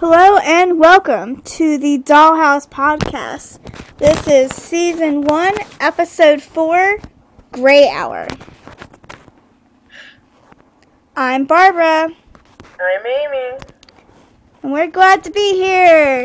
Hello and welcome to the Dollhouse Podcast. This is Season 1, Episode 4, Gray Hour. I'm Barbara. I'm Amy. And we're glad to be here.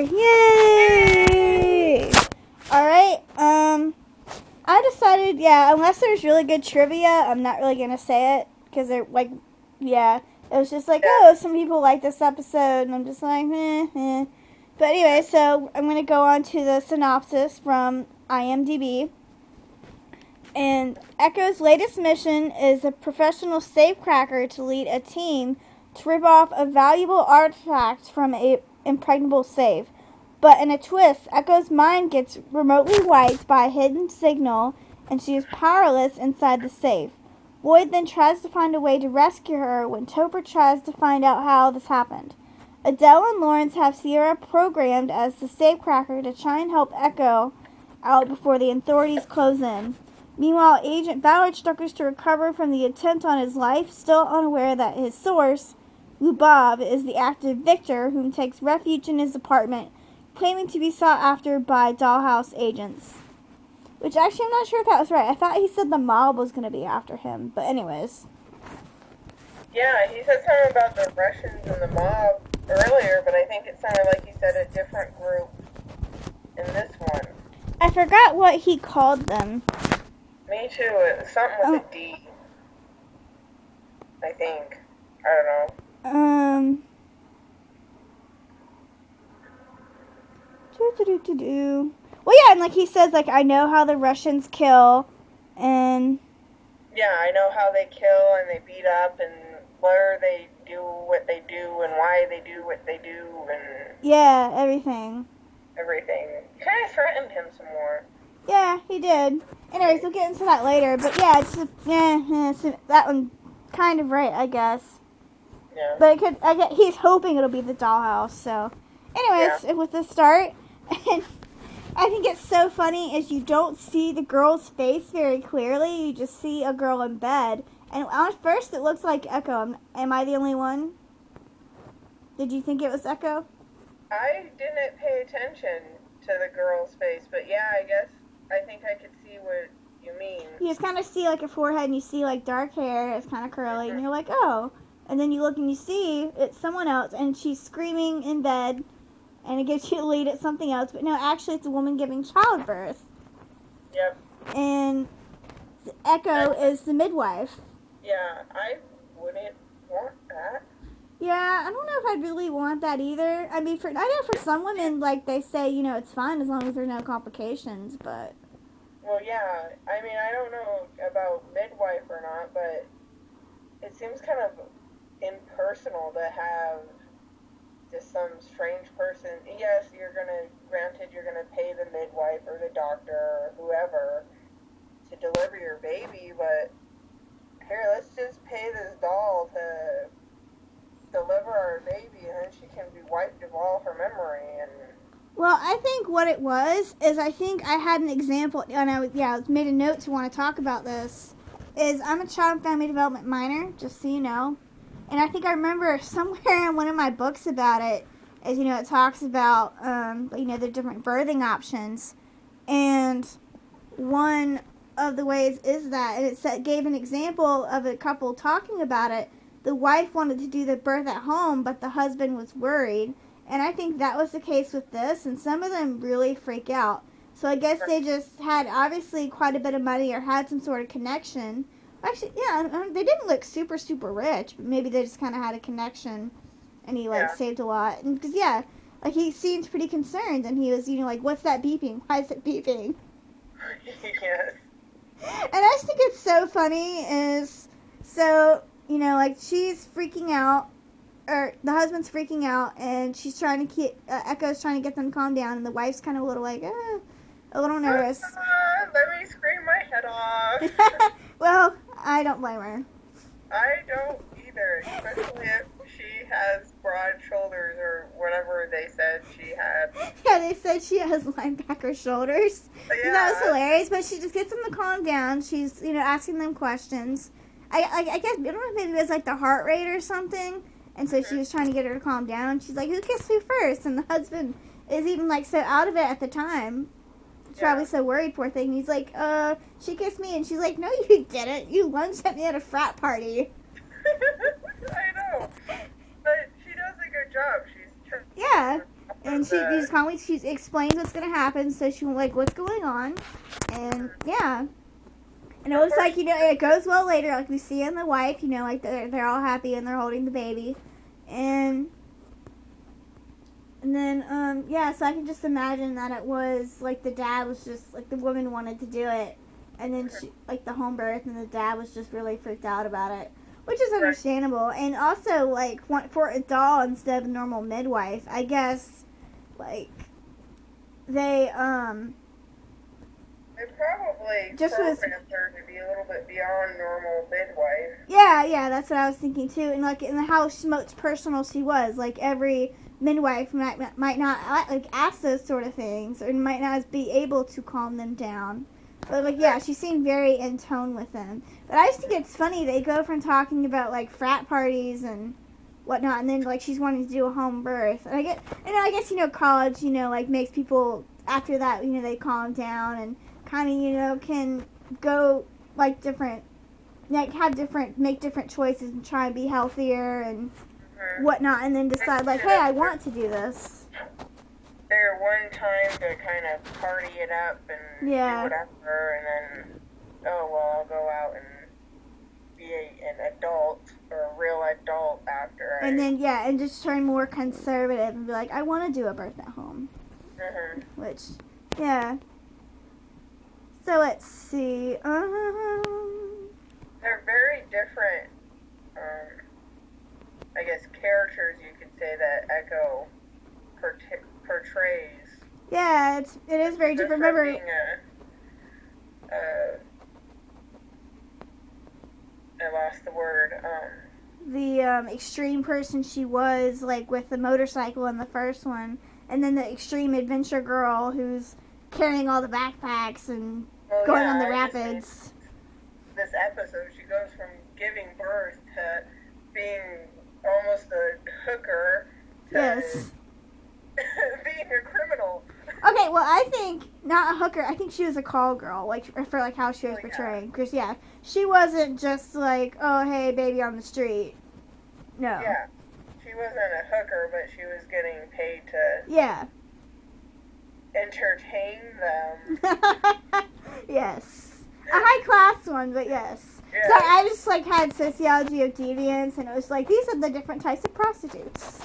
Yay! Alright, I decided, unless there's really good trivia, I'm not really going to say it. Because they're it was just like, some people like this episode, and I'm just like, eh. But anyway, so I'm going to go on to the synopsis from IMDb. And Echo's latest mission is a professional safecracker to lead a team to rip off a valuable artifact from an impregnable safe. But in a twist, Echo's mind gets remotely wiped by a hidden signal, and she is powerless inside the safe. Lloyd then tries to find a way to rescue her when Topher tries to find out how this happened. Adele and Lawrence have Sierra programmed as the safecracker to try and help Echo out before the authorities close in. Meanwhile, Agent Ballard struggles to recover from the attempt on his life, still unaware that his source, Lubov, is the actor Victor, whom takes refuge in his apartment, claiming to be sought after by Dollhouse agents. Which, actually, I'm not sure if that was right. I thought he said the mob was going to be after him. But anyways. Yeah, he said something about the Russians and the mob earlier, but I think it sounded like he said a different group in this one. I forgot what he called them. Me too. It was something with a D. I think. I don't know. Well, yeah, and like he says, like, I know how the Russians kill, and... Yeah, I know how they kill and they beat up and where they do what they do and why they do what they do and... Yeah, everything. Everything. He kind of threatened him some more. Yeah, he did. Anyways, we'll get into that later, but yeah, it's that one kind of right, I guess. Yeah. But he's hoping it'll be the Dollhouse, so... Anyways, with the start... And I think it's so funny is you don't see the girl's face very clearly. You just see a girl in bed. And at first it looks like Echo. Am I the only one? Did you think it was Echo? I didn't pay attention to the girl's face, but yeah, I think I could see what you mean. You just kind of see like her forehead and you see like dark hair. It's kind of curly and you're like, oh. And then you look and you see it's someone else and she's screaming in bed. And it gives you a lead at something else. But no, actually it's a woman giving childbirth. Yep. And Echo is the midwife. Yeah, I wouldn't want that. Yeah, I don't know if I'd really want that either. I mean, I know for some women, like, they say, it's fine as long as there's no complications, but... Well, yeah. I mean, I don't know about midwife or not, but it seems kind of impersonal to have just some strange person. Yes, you're gonna pay the midwife or the doctor or whoever to deliver your baby, but here, let's just pay this doll to deliver our baby, and then she can be wiped of all her memory. And well, I think what it was is I think I had an example, and I made a note to want to talk about this. Is I'm a child and family development minor, just so you know. And I think I remember somewhere in one of my books about it, is, it talks about, the different birthing options. And one of the ways is that, and it gave an example of a couple talking about it. The wife wanted to do the birth at home, but the husband was worried. And I think that was the case with this, and some of them really freak out. So I guess they just had, obviously, quite a bit of money or had some sort of connection. Actually, yeah, they didn't look super, super rich, but maybe they just kind of had a connection, and he, saved a lot. And, because, he seemed pretty concerned, and he was, what's that beeping? Why is it beeping? Yes. And I just think it's so funny is, so, she's freaking out, or the husband's freaking out, and she's trying to Echo's trying to get them to calm down, and the wife's kind of a little a little nervous. Let me scream my head off. Well, I don't blame her. I don't either, especially if she has broad shoulders or whatever they said she had. Yeah, they said she has linebacker shoulders. Yeah. That was hilarious, but she just gets them to calm down. She's, asking them questions. I guess, I don't know if maybe it was like the heart rate or something. And so she was trying to get her to calm down. She's like, who kissed who first? And the husband is even, like, so out of it at the time. He's probably so worried, poor thing. He's like, she kissed me. And she's like, no, you didn't. You lunged at me at a frat party. I know. But she does a good job. Yeah. And she explains what's going to happen. So she like, what's going on? And, yeah. And it looks like, you know, it goes well later. Like, we see in the wife, you know, like, they're all happy and they're holding the baby. And then, yeah, so I can just imagine that it was, like, the dad was just, like, the woman wanted to do it. And then, she, like, the home birth, and the dad was just really freaked out about it. Which is understandable. And also, like, for a doll instead of a normal midwife, I guess, like, they probably just programmed her to be a little bit beyond normal midwife. Yeah, that's what I was thinking too. And like in how much personal she was, like every midwife might not like ask those sort of things, or might not be able to calm them down. But like, yeah, she seemed very in tone with them. But I just think it's funny they go from talking about like frat parties and whatnot, and then like she's wanting to do a home birth. And I guess you know college, you know, like makes people after that, you know, they calm down and kind of, you know, can go like different, like make different choices and try and be healthier and whatnot, and then decide like, hey, I want to do this. There one time to kind of party it up and do whatever, and then, oh well, I'll go out and be an adult or a real adult after. And then and just turn more conservative and be like, I want to do a birth at home. Which, yeah. So let's see. They're very different, I guess, characters you could say that Echo portrays. Yeah, it is very different. Remember, being I lost the word. The extreme person she was, like with the motorcycle in the first one, and then the extreme adventure girl who's carrying all the backpacks and going on the rapids. This episode, she goes from giving birth to being almost a hooker to being a criminal. Okay, well, I think not a hooker. I think she was a call girl, like for like how she was portraying. Because she wasn't just like, oh hey baby on the street. No. Yeah, she wasn't a hooker, but she was getting paid to. Yeah. Entertain them. Yes. A high class one, but yes. Yeah. So I just like had sociology of deviance, and it was like these are the different types of prostitutes.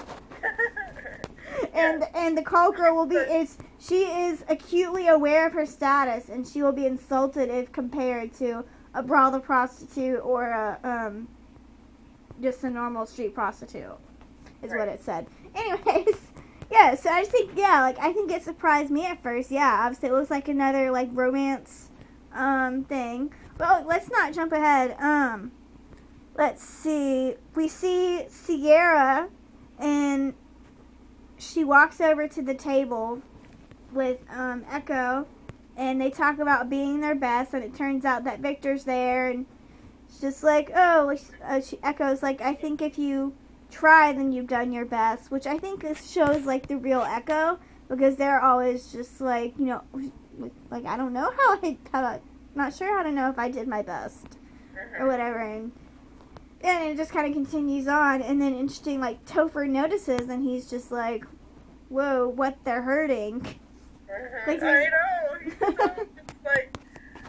And the call girl she is acutely aware of her status, and she will be insulted if compared to a brothel prostitute or a just a normal street prostitute. Is what it said. Anyways. Yeah, so I just think, I think it surprised me at first. Yeah, obviously it was like another, like, romance, thing. But let's not jump ahead. Let's see. We see Sierra, and she walks over to the table with, Echo, and they talk about being their best, and it turns out that Victor's there, and it's just like, Echo's like, I think if you try, then you've done your best, which I think this shows like the real Echo, because they're always just like, you know, like I don't know not sure how to know if I did my best or whatever, and it just kind of continues on, and then interesting, like Topher notices, and he's just like, whoa, what, they're hurting. Like, I know. He's so just like,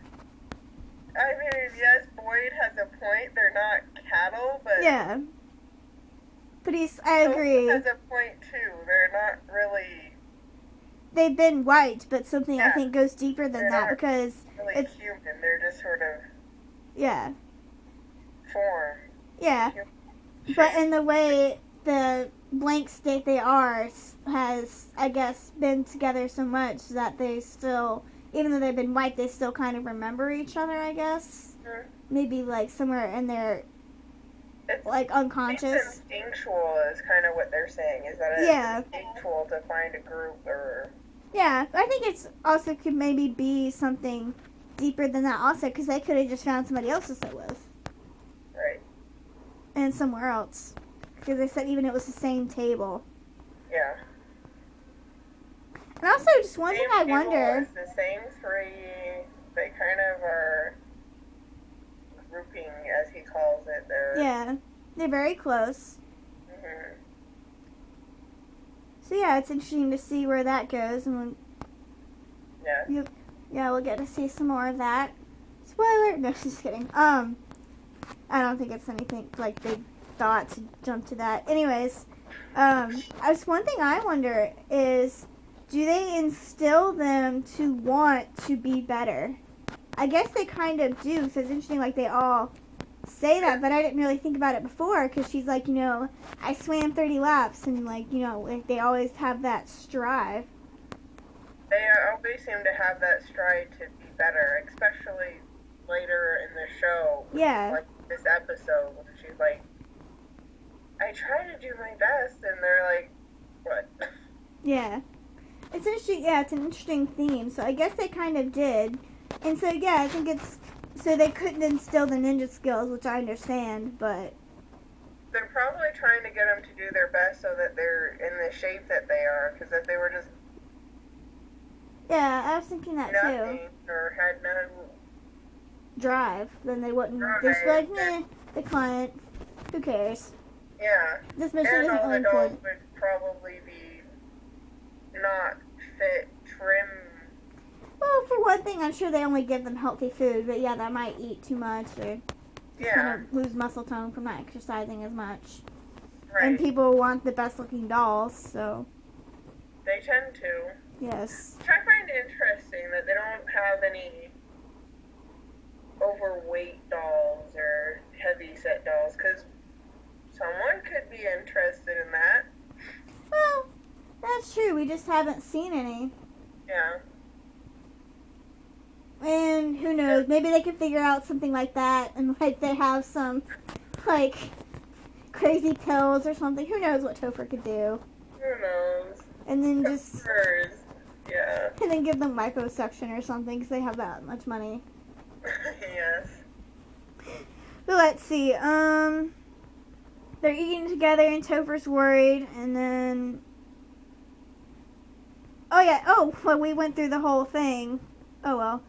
I mean, yes, Boyd has a point. They're not cattle, but yeah. But I agree. Has a point too. They're not really. They've been white, but something I think goes deeper than that, because really it's human. They're just sort of. Yeah. Form. Yeah. But in the way the blank state they are has, I guess, been together so much that they still, even though they've been white, they still kind of remember each other, I guess. Mm-hmm. Maybe like somewhere in their. It's like unconscious. It's instinctual is kind of what they're saying. Is that it's instinctual to find a group or. Yeah, I think it's also could maybe be something deeper than that also, because they could have just found somebody else to sit with. Right. And somewhere else. because they said even it was the same table. Yeah. And also, just one thing I wonder. It's the same three. They kind of are grouping, as he calls it. They're very close. Mm-hmm. So yeah, it's interesting to see where that goes, and Yeah. we'll get to see some more of that. Spoiler! No, just kidding. I don't think it's anything like big thought to jump to that. Anyways, one thing I wonder is, do they instill them to want to be better? I guess they kind of do, so it's interesting, like, they all say that, but I didn't really think about it before, because she's like, I swam 30 laps, and, like, like they always have that strive. They always seem to have that stride to be better, especially later in the show. Yeah. Like this episode, when she's like, I try to do my best, and they're like, what? Yeah. It's interesting. Yeah, it's an interesting theme. So I guess they kind of did. And so, yeah, I think it's... So they couldn't instill the ninja skills, which I understand, but... They're probably trying to get them to do their best so that they're in the shape that they are, because if they were just... Yeah, I was thinking that, too. Or had no... Drive, then they wouldn't... They'd just be like, meh, the client, who cares? Yeah. This mission and isn't all really the dolls important. would probably be not fit, trim... Well, for one thing, I'm sure they only give them healthy food, but yeah, they might eat too much or kind of lose muscle tone from not exercising as much. Right. And people want the best looking dolls, so... They tend to. Yes. Which I find interesting that they don't have any overweight dolls or heavy set dolls, because someone could be interested in that. Well, that's true. We just haven't seen any. Yeah. And who knows? Maybe they could figure out something like that, and like they have some like crazy pills or something. Who knows what Topher could do? Who knows? And then just yeah. And then give them liposuction or something because they have that much money. Yes. So let's see. They're eating together, and Topher's worried, and then. Oh yeah. Oh, well, we went through the whole thing. Oh well.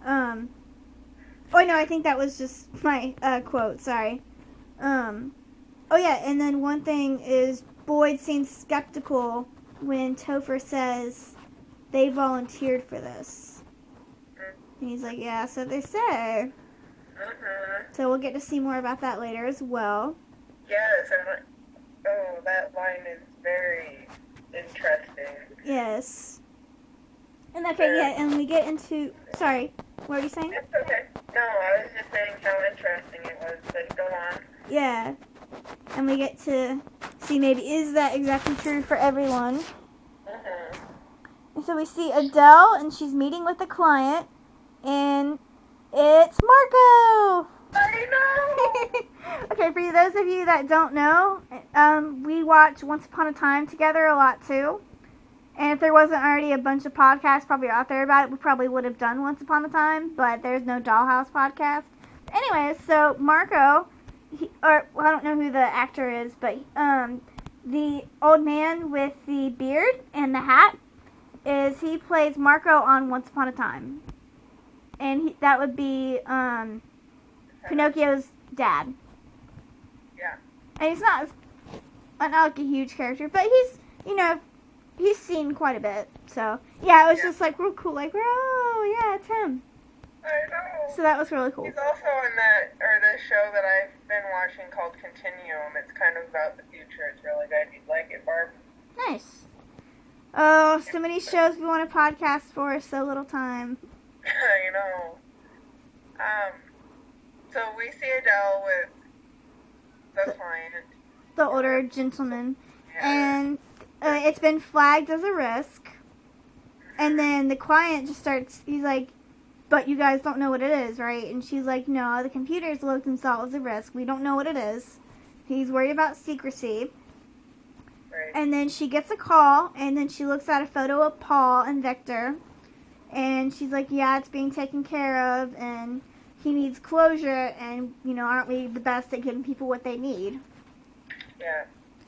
Oh no, I think that was just my quote. Sorry. Oh yeah, and then one thing is Boyd seems skeptical when Topher says they volunteered for this. And he's like, yeah, so they say. So we'll get to see more about that later as well. Yes, and that line is very interesting. Yes. And okay, yeah, and we get into... Sorry, what were you saying? It's okay. No, I was just saying how interesting it was, but go on. Yeah. And we get to see maybe is that exactly true for everyone. And so we see Adele, and she's meeting with a client, and it's Marco! I know! Okay, for those of you that don't know, we watch Once Upon a Time together a lot too. And if there wasn't already a bunch of podcasts probably out there about it, we probably would have done Once Upon a Time, but there's no Dollhouse podcast. Anyways, so Marco, I don't know who the actor is, but the old man with the beard and the hat, he plays Marco on Once Upon a Time. And that would be Pinocchio's dad. Yeah. And he's not like a huge character, but he's seen quite a bit. So, yeah, it was just like real cool. Like, oh, yeah, it's him. I know. So that was really cool. He's also in the show that I've been watching called Continuum. It's kind of about the future. It's really good. You'd like it, Barb. Nice. Oh, so many shows we want to podcast for, so little time. I know. So we see Adele with the client. The older gentleman. Yeah. And it's been flagged as a risk. And then the client just he's like, but you guys don't know what it is, right? And she's like, no, the computers looked and saw it was a risk. We don't know what it is. He's worried about secrecy. Right. And then she gets a call, and then she looks at a photo of Paul and Victor. And she's like, yeah, it's being taken care of, and he needs closure, and, aren't we the best at giving people what they need? Yeah.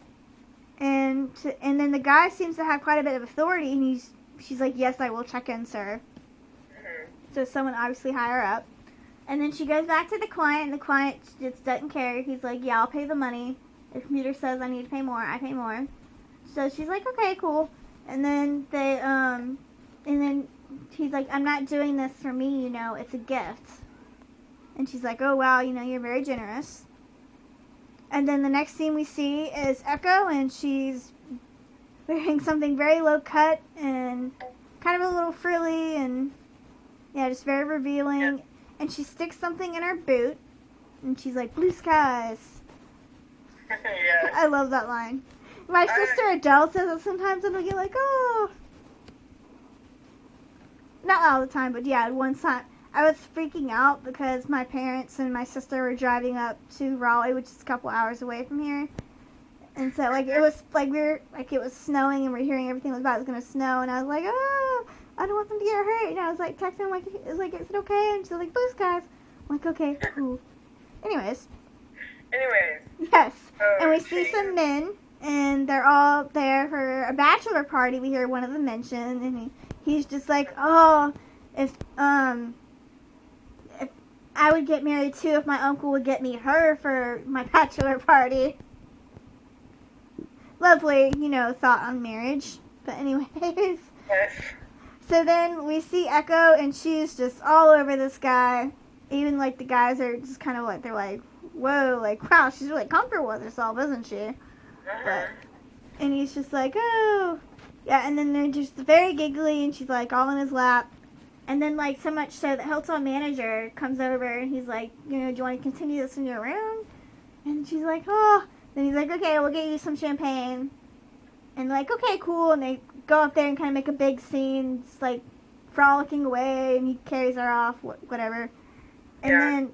And then the guy seems to have quite a bit of authority, and she's like, yes, I will check in, sir. Mhm. So someone obviously higher up. And then she goes back to the client, and the client just doesn't care. He's like, yeah, I'll pay the money. The computer says I need to pay more, I pay more. So she's like, okay, cool. And then he's like, I'm not doing this for me, it's a gift. And she's like, oh, wow, you're very generous. And then the next scene we see is Echo, and she's wearing something very low cut and kind of a little frilly and, yeah, just very revealing. Yeah. And she sticks something in her boot, and she's like, blue skies. Yeah. I love that line. My sister Adele says it sometimes, and I'll get like, oh. Not all the time, but yeah, one time I was freaking out because my parents and my sister were driving up to Raleigh, which is a couple hours away from here. And so, it was, it was snowing, and we're hearing everything was going to snow, and I was like, oh, I don't want them to get hurt. And I was, texting them, is it okay? And she's like, blue skies. I'm like, okay, cool. Anyways. Yes. And we see some men, and they're all there for a bachelor party. We hear one of them mention, and he's just like, oh, if I would get married too if my uncle would get me her for my bachelor party. Lovely, thought on marriage. But anyways. So then we see Echo, and she's just all over this guy. Even, the guys are just kind of they're like, whoa, wow, she's really comfortable with herself, isn't she? And he's just like, oh. Yeah, and then they're just very giggly, and she's, all in his lap. And then, so much so that hotel manager comes over, and he's like, do you want to continue this in your room? And she's like, oh. Then he's like, okay, we'll get you some champagne. And, okay, cool. And they go up there and kind of make a big scene, just, frolicking away, and he carries her off, whatever. And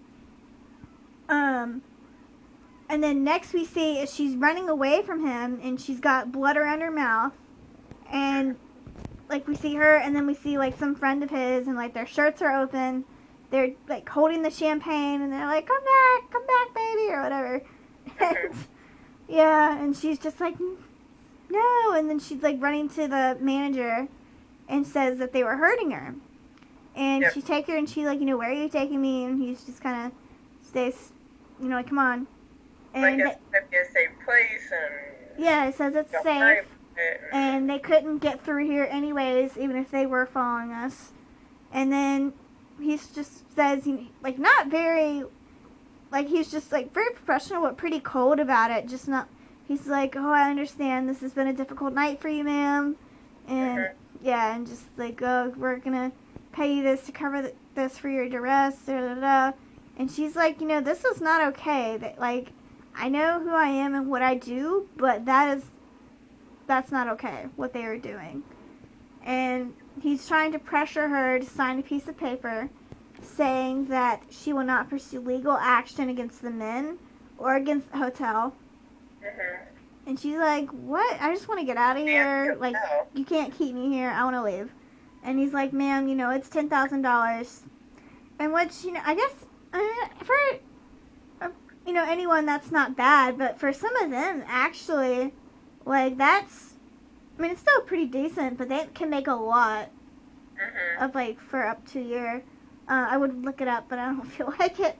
then next we see is she's running away from him, and she's got blood around her mouth. And, we see her, and then we see, some friend of his, and, their shirts are open. They're, holding the champagne, and they're like, come back, baby, or whatever. And, yeah, and she's just like, no. And then she's, running to the manager and says that they were hurting her. And she takes her, and she's like, where are you taking me? And he's just kind of stays, come on. And it's going to be a safe place, and... Yeah, it says it's safe. And they couldn't get through here anyways, even if they were following us. And then he just says, not very, he's just, very professional, but pretty cold about it. Just not, he's like, oh, I understand, this has been a difficult night for you, ma'am. And, yeah, and just oh, we're going to pay you this to cover this for your duress, da-da-da. And she's like, this is not okay. That, I know who I am and what I do, but that's not okay, what they are doing. And he's trying to pressure her to sign a piece of paper saying that she will not pursue legal action against the men or against the hotel. And she's like, what? I just want to get out of here. You can't keep me here. I want to leave. And he's like, ma'am, it's $10,000. And which, I guess, for, anyone, that's not bad. But for some of them, actually, that's, it's still pretty decent, but they can make a lot of, for up to a year. I would look it up, but I don't feel like it.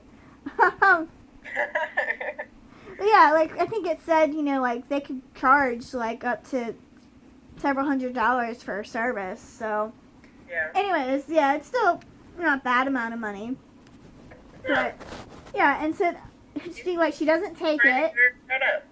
But yeah, I think it said, they could charge, up to several $100s for a service, so. Yeah. Anyways, yeah, it's still not a bad amount of money. But, yeah, and so she doesn't take it. Shut up.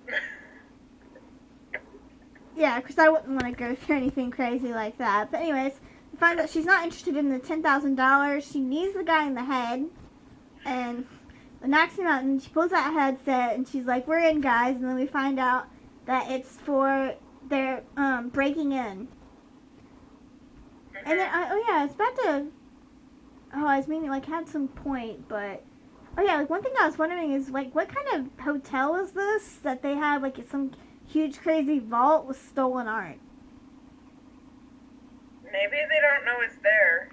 Yeah, because I wouldn't want to go through anything crazy like that. But anyways, we find out she's not interested in the $10,000. She knees the guy in the head and knocks him out, and she pulls out a headset, and she's like, we're in, guys. And then we find out that it's for their breaking in. And then, I was about to, I was meaning, had some point, but, one thing I was wondering is, what kind of hotel is this that they have, some huge crazy vault with stolen art? Maybe they don't know it's there.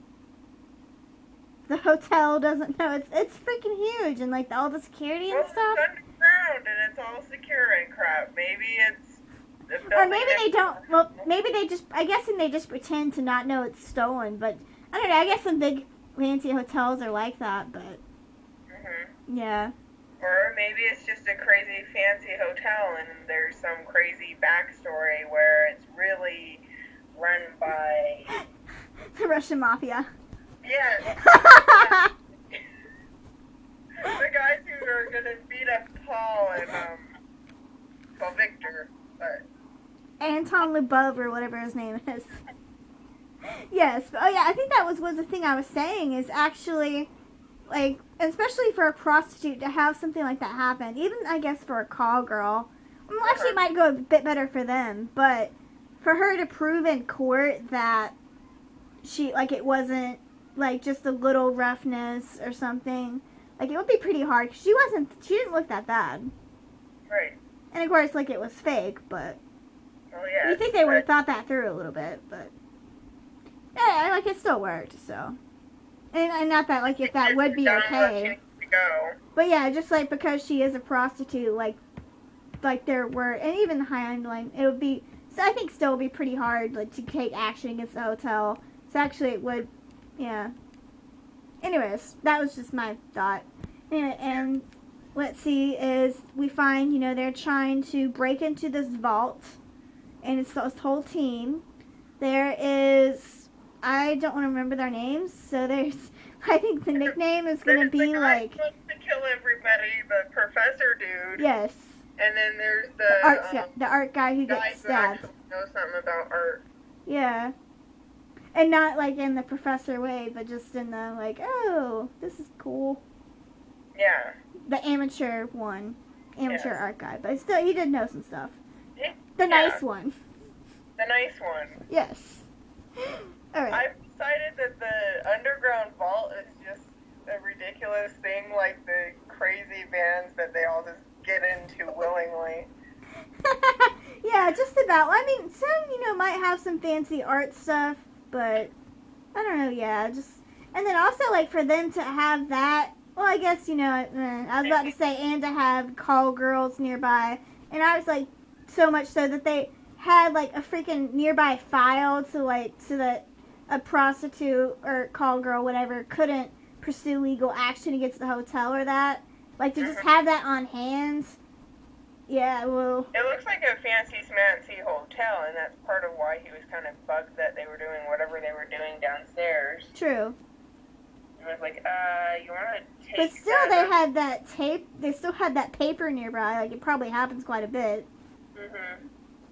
The hotel doesn't know. It's freaking huge, and, all the security and stuff. It's underground, and it's all secure and crap. Maybe it's Or maybe they don't. Well, maybe they just. I guess they just pretend to not know it's stolen. But I don't know. I guess some big fancy hotels are like that. But yeah. Or maybe it's just a crazy fancy hotel, and there's some crazy backstory where it's really run by the Russian mafia. Yes. The guys who are gonna beat up Paul and Victor, but Anton Lubov or whatever his name is. Yes. Oh yeah, I think that was the thing I was saying is actually, like, especially for a prostitute to have something like that happen, even I guess for a call girl. Well, actually, it might go a bit better for them, but for her to prove in court that she, like, it wasn't like just a little roughness or something, like, it would be pretty hard. 'Cause she didn't look that bad. Right. And of course, like, it was fake, but well, yeah, you think they would have thought that through a little bit, but yeah, like, it still worked. So, and not that, like, if that would be okay. But yeah, just like because she is a prostitute, like there were, and even the High End Line, it would be. So I think still would be pretty hard, like, to take action against the hotel. So actually, it would, yeah. Anyways, that was just my thought. Anyway, and let's see, we find, they're trying to break into this vault, and it's this whole team. There is, I don't want to remember their names, so I think the nickname is going to be like... Supposed to kill everybody, the professor dude. Yes. And then there's the art guy who gets stabbed. Who knows something about art. Yeah. And not, like, in the professor way, but just in the, like, oh, this is cool. Yeah. The amateur one. Amateur art guy. But still, he did know some stuff. Yeah. The nice one. The nice one. Yes. All right. I've decided that the underground vault is just a ridiculous thing, like the crazy bands that they all just get into willingly. Yeah, just about. I mean, some, might have some fancy art stuff, but I don't know, yeah, just, and then also, like, for them to have that, well, I guess, I was about to say, and to have call girls nearby, and I was, like, so much so that they had, like, a freaking nearby file so that a prostitute or call girl, whatever, couldn't pursue legal action against the hotel or that, like, to just have that on hand. Yeah, well... It looks like a fancy hotel, and that's part of why he was kind of bugged that they were doing whatever they were doing downstairs. True. It was like, you want to take But still, they had that tape, they still had that paper nearby, like, it probably happens quite a bit. Mm-hmm.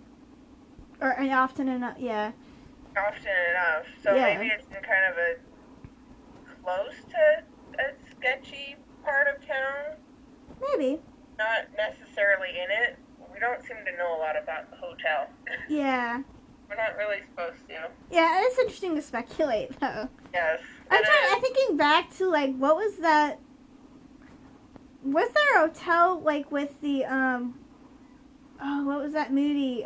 And often enough, yeah. Often enough. So maybe it's in kind of a close to a sketchy part of town? Maybe. Not necessarily in it. We don't seem to know a lot about the hotel. Yeah. We're not really supposed to. Yeah, it's interesting to speculate, though. Yes. I'm thinking back to, like, what was that? Was there a hotel, like, with the, what was that movie?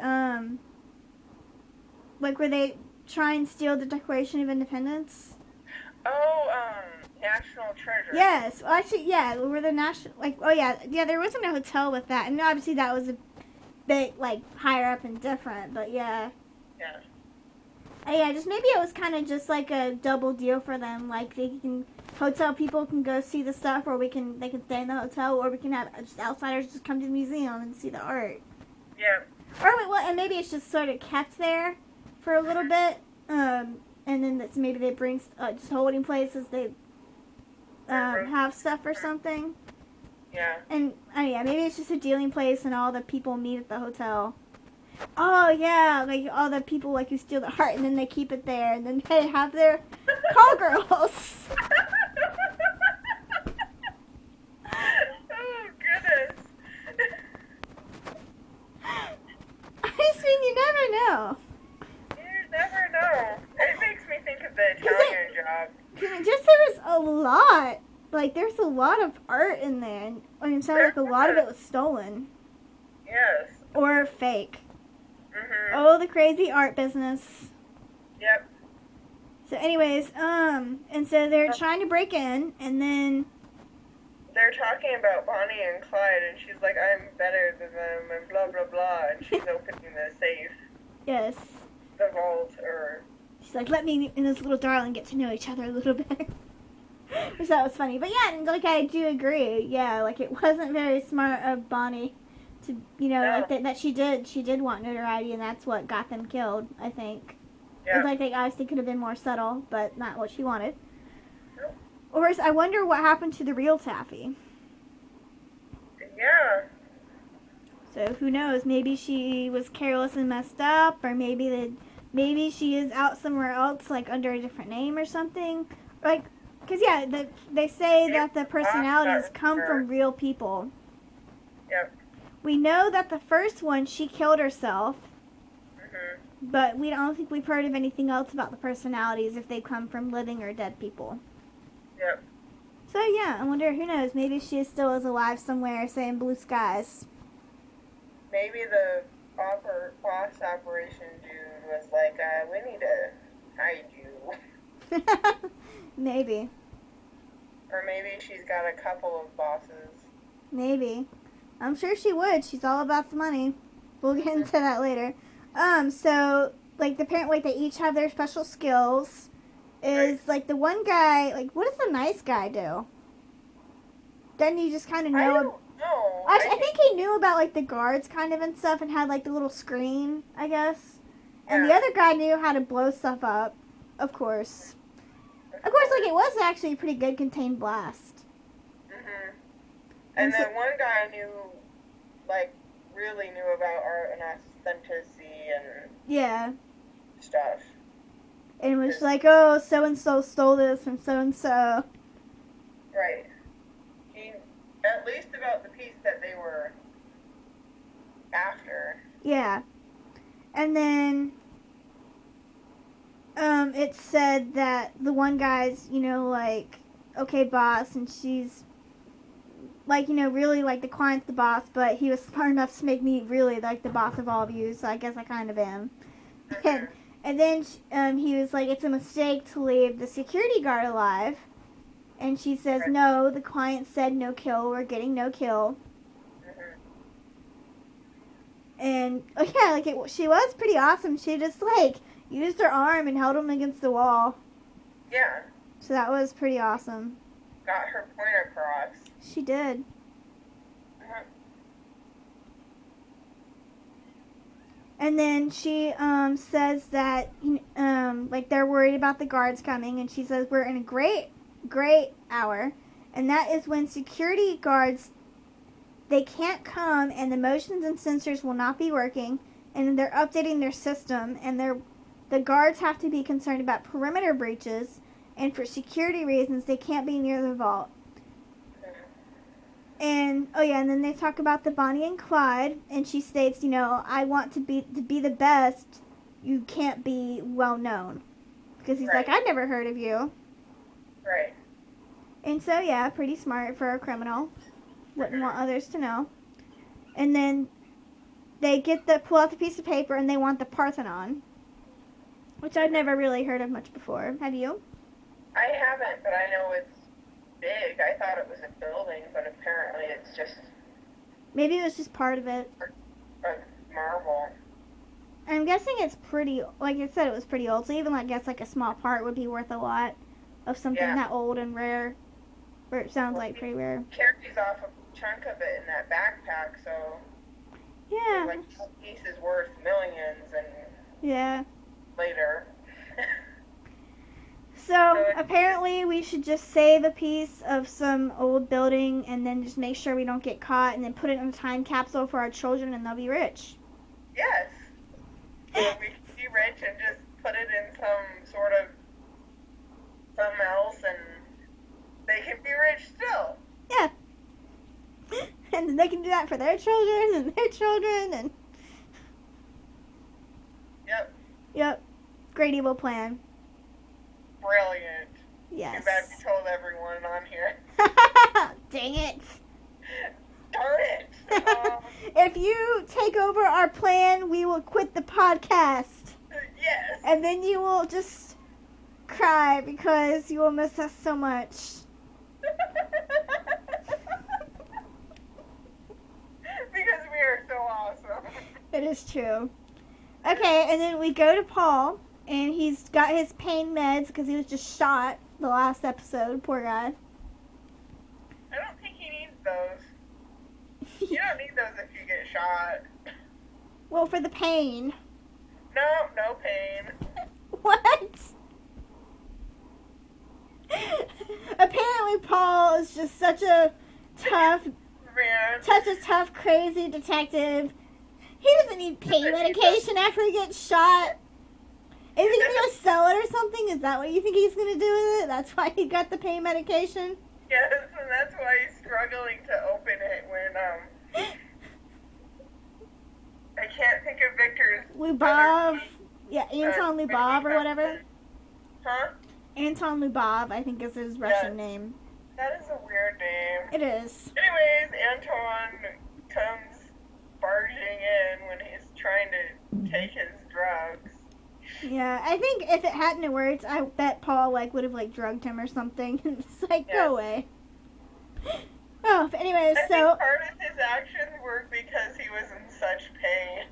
Like, where they try and steal the Declaration of Independence? National Treasure. Yes. Well, actually, yeah, where the national, like, oh, yeah, there wasn't a hotel with that. And obviously that was a bit, like, higher up and different, but yeah. Yeah. Yeah, just maybe it was kind of just like a double deal for them. Like, hotel people can go see the stuff, or they can stay in the hotel, or we can have just outsiders just come to the museum and see the art. Yeah. Or, and maybe it's just sort of kept there for a little bit, and then maybe they bring just holding places, they have stuff or something. Yeah. And, yeah, maybe it's just a dealing place and all the people meet at the hotel. Oh, yeah, like, all the people, like, who steal the art, and then they keep it there, and then they have their call girls. Oh, goodness. I just mean, you never know. You never know. It makes me think of the Italian Job. Just there was a lot. Like, there's a lot of art in there, and it sounded like a lot of it was stolen. Yes. Or fake. Mm-hmm. Oh, the crazy art business. Yep. So anyways, and so they're trying to break in, and then they're talking about Bonnie and Clyde, and she's like, I'm better than them, and blah, blah, blah, and she's opening the safe, Yes. the vault, or... She's like, let me and this little darling get to know each other a little better. Which that was funny. But yeah, like I do agree. Yeah, like it wasn't very smart of Bonnie to, No. like that she did want notoriety, and that's what got them killed, I think. Yeah. It's like they obviously could have been more subtle, but not what she wanted. Nope. Or I wonder what happened to the real Taffy. Yeah. So who knows? Maybe she was careless and messed up, or maybe she is out somewhere else, like under a different name or something. Like, because yeah, they say that the personalities come from real people. Yep. We know that the first one, she killed herself, Mhm. but we don't think we've heard of anything else about the personalities if they come from living or dead people. Yep. So yeah, I wonder, who knows, maybe she still is alive somewhere, say in blue skies. Maybe the boss operation dude was like, we need to hide you. Maybe. Or maybe she's got a couple of bosses. Maybe. I'm sure she would. She's all about the money. We'll get into that later. So, like, the parent, like, they each have their special skills. Is, Right. like, the one guy, like, what does the nice guy do? Doesn't he just kind of know? I don't know. I think he knew about, like, the guards kind of and stuff and had, like, the little screen, I guess. And the Yeah. other guy knew how to blow stuff up, of course. Of course, like, it was actually a pretty good contained blast. Mhm. And then one guy knew, like, really knew about art and authenticity and Yeah. stuff. And it was like, oh, so-and-so stole this from so-and-so. Right. He, at least about the piece that they were after. Yeah. And then it said that the one guy's, like, okay, boss, and she's, like, really, like, the client's the boss, but he was smart enough to make me really, like, the boss of all of you, so I guess I kind of am. Mhm. And then he was like, it's a mistake to leave the security guard alive. And she says, Right. no, the client said no kill, we're getting no kill. Mhm. And, oh yeah, like, she was pretty awesome. She just, like, used her arm and held him against the wall. Yeah. So that was pretty awesome. Got her point across. She did. Mhm. And then she says that, like, they're worried about the guards coming. And she says, we're in a great hour. And that is when security guards, they can't come and the motions and sensors will not be working. And they're updating their system. And the guards have to be concerned about perimeter breaches. And for security reasons, they can't be near the vault. And, oh yeah, and then they talk about the Bonnie and Clyde, and she states, I want to be the best, you can't be well known. Because he's like, Right. I never heard of you. Right. And so, yeah, pretty smart for a criminal. Wouldn't want others to know. And then they pull out the piece of paper, and they want the Parthenon. Which I'd never really heard of much before. Have you? I haven't, but I know it's big. I thought it was a building, but apparently it's just Maybe it was just part of it. a marble. I'm guessing it's pretty, like I said, it was pretty old. So even, I guess, like a small part would be worth a lot of something Yeah. that old and rare. Or it sounds like pretty rare. Carries off a chunk of it in that backpack, so Yeah. like a piece is worth millions and Yeah. later. So apparently we should just save a piece of some old building and then just make sure we don't get caught and then put it in a time capsule for our children and they'll be rich. Yes. So we can be rich and just put it in some sort of something else and they can be rich still. Yeah. And then they can do that for their children and their children and... Yep. Yep. Great evil plan. Brilliant. Yes. Too bad we told everyone on here. Dang it. Darn it. If you take over our plan, we will quit the podcast. Yes. And then you will just cry because you will miss us so much. It is true. Okay, and then we go to Paul, and he's got his pain meds because he was just shot the last episode. Poor guy. I don't think he needs those. You don't need those if you get shot. Well, for the pain. No pain. What? Apparently, Paul is just such a tough, crazy detective. He doesn't need pain medication after he gets shot. Is he gonna go sell it or something? Is that what you think he's gonna do with it? That's why he got the pain medication? Yes, and that's why he's struggling to open it when, I can't think of Victor's... Lubov. Yeah, Anton Lubov or whatever. Huh? Anton Lubov, I think is his Russian name. That is a weird name. It is. Anyways, Anton comes barging in when he's trying to take his drugs. Yeah, I think if it hadn't worked, I bet Paul would have drugged him or something. It's go away. Oh, but anyways, I think part of his actions were because he was in such pain.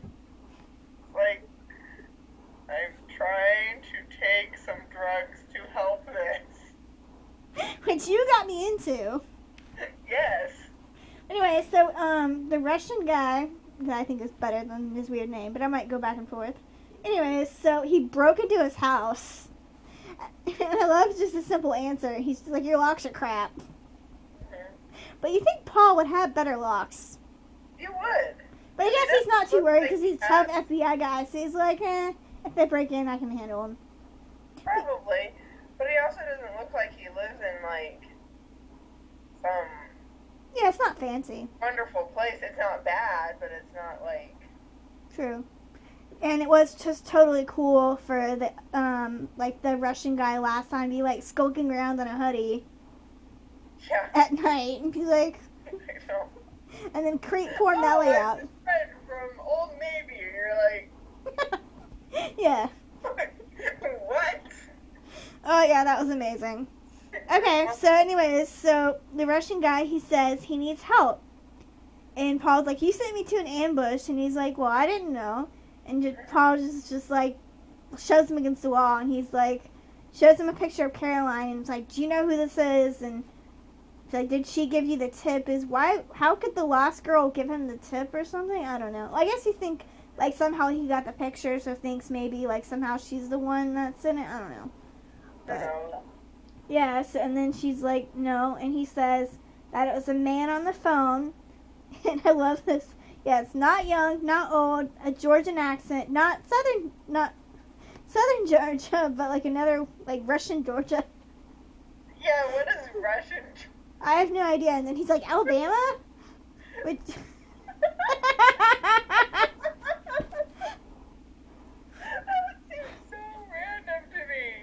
I'm trying to take some drugs to help this. Which you got me into. Yes. Anyway, so the Russian guy, that I think is better than his weird name, but I might go back and forth. Anyways, so he broke into his house. And I love just a simple answer. He's just like, your locks are crap. Mm-hmm. But you think Paul would have better locks. You would. But I guess he's not too worried because he's a tough FBI guy. So he's like, if they break in, I can handle them. Probably. But he also doesn't look like he lives in, some... Yeah, it's not fancy. Wonderful place. It's not bad, but it's not, True. And it was just totally cool for the, the Russian guy last time to be, skulking around in a hoodie. Yeah. At night and be like... I know. And then creep poor Nellie out. This friend from Old Navy. And you're like... Yeah. What? Oh, yeah, that was amazing. Okay, so anyways, so the Russian guy, he says he needs help. And Paul's like, you sent me to an ambush. And he's like, well, I didn't know. And Paul just shows him against the wall. And he's like, shows him a picture of Caroline. And it's like, do you know who this is? And it's like, did she give you the tip? How could the last girl give him the tip or something? I don't know. I guess you think, somehow he got the picture, so thinks maybe, somehow she's the one that's in it. I don't know. But, yes, and then she's like, no. And he says that it was a man on the phone. And I love this. Yeah, it's not young, not old, a Georgian accent, not southern Georgia, but another, Russian Georgia. Yeah, what is Russian? I have no idea. And then he's like, Alabama? Which... That seems so random to me.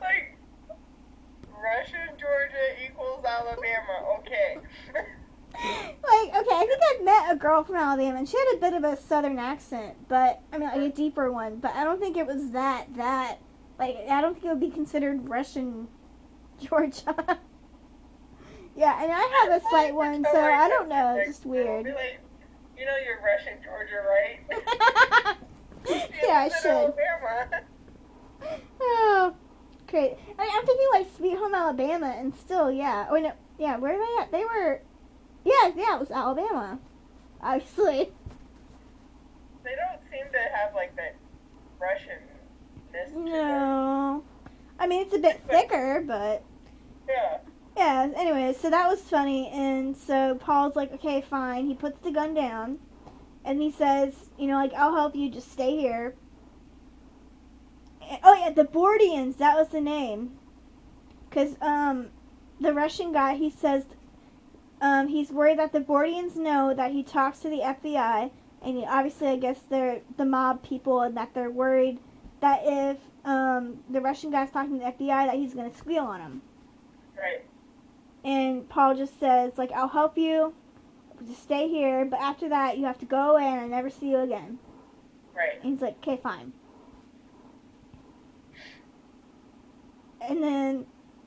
Russian Georgia equals Alabama. Okay. Okay, I think I've met a girl from Alabama, and she had a bit of a southern accent, but, a deeper one, but I don't think it was that, I don't think it would be considered Russian Georgia. Yeah, and I have a slight one, so I don't know, it's just weird. You know you're Russian Georgia, right? Yeah, I should. Alabama. Oh, great. I'm thinking Sweet Home Alabama, and still, yeah. Oh, no, yeah, where are they at? They were... Yeah, it was Alabama. Obviously. They don't seem to have, the Russian-ness to them. No. It's a bit thicker, but... Yeah. Yeah, anyways, so that was funny, and so Paul's like, okay, fine. He puts the gun down, and he says, I'll help you, just stay here. Oh, yeah, the Bordians, that was the name. Because, the Russian guy, he says... he's worried that the Bordians know that he talks to the FBI, and obviously I guess they're the mob people, and that they're worried that if the Russian guy's talking to the FBI, that he's going to squeal on him. Right. And Paul just says, I'll help you, just stay here, but after that you have to go away and I never see you again. Right. And he's like, okay, fine. And then,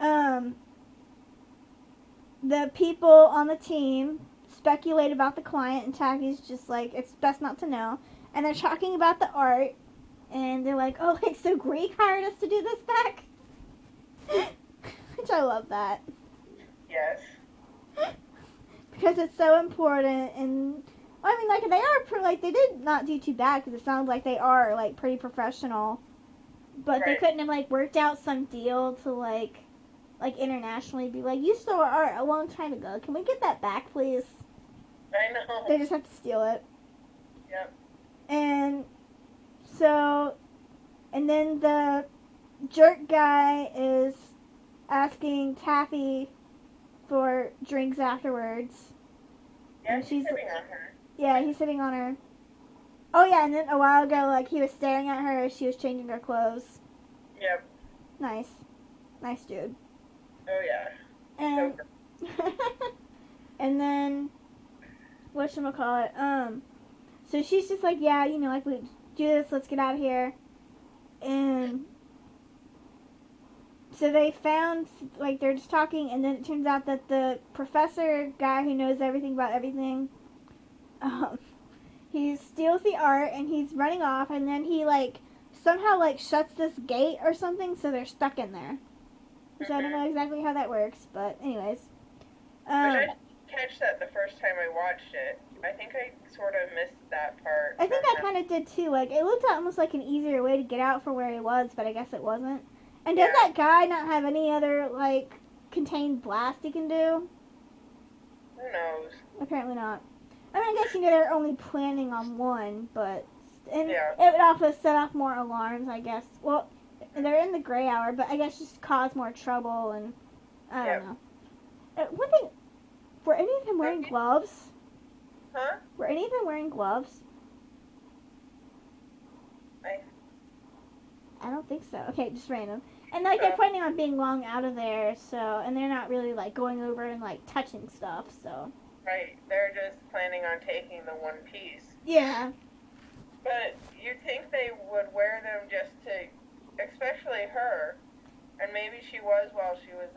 the people on the team speculate about the client, and Tacky's just like, it's best not to know. and they're talking about the art, and they're like, oh, like, so Greek hired us to do this back? Which I love that. Yes. Because it's so important, and, I mean, like, they are, like, they did not do too bad, because it sounds like they are, like, pretty professional, but they Right. couldn't have, like, worked out some deal to, like, internationally be like, you stole our art a long time ago, can we get that back, please? I know. They just have to steal it. Yep. And so, and then the jerk guy is asking Taffy for drinks afterwards. Yeah, And she's she's- sitting on her. Yeah, he's sitting on her. Oh yeah, and then a while ago, like, he was staring at her as she was changing her clothes. Yep. Nice. Nice dude. Oh, yeah. And, and then, whatchamacallit, so she's just like, yeah, you know, like, we do this, let's get out of here. And so they found, like, they're just talking, and then it turns out that the professor guy who knows everything about everything, he steals the art, and he's running off, and then he, like, somehow, like, shuts this gate or something, so they're stuck in there. Which I don't know exactly how that works, but anyways. Which I didn't catch that the first time I watched it. I think I sort of missed that part. I think I kind of did too. Like, it looked almost like an easier way to get out from where he was, but I guess it wasn't. And does Yeah. that guy not have any other, like, contained blast he can do? Who knows? Apparently not. I mean, I guess, you know, they're only planning on one, but... And Yeah. it would also set off more alarms, I guess. Well, they're in the gray hour, but I guess just cause more trouble, and... I don't know. One thing... Were any of them wearing gloves? Huh? Were any of them wearing gloves? I don't think so. Okay, just random. And, like, they're planning on being long out of there, so... And they're not really, like, going over and, like, touching stuff, so... Right. They're just planning on taking the one piece. Yeah. But you'd think they would wear them just to... Especially her. And maybe she was while she was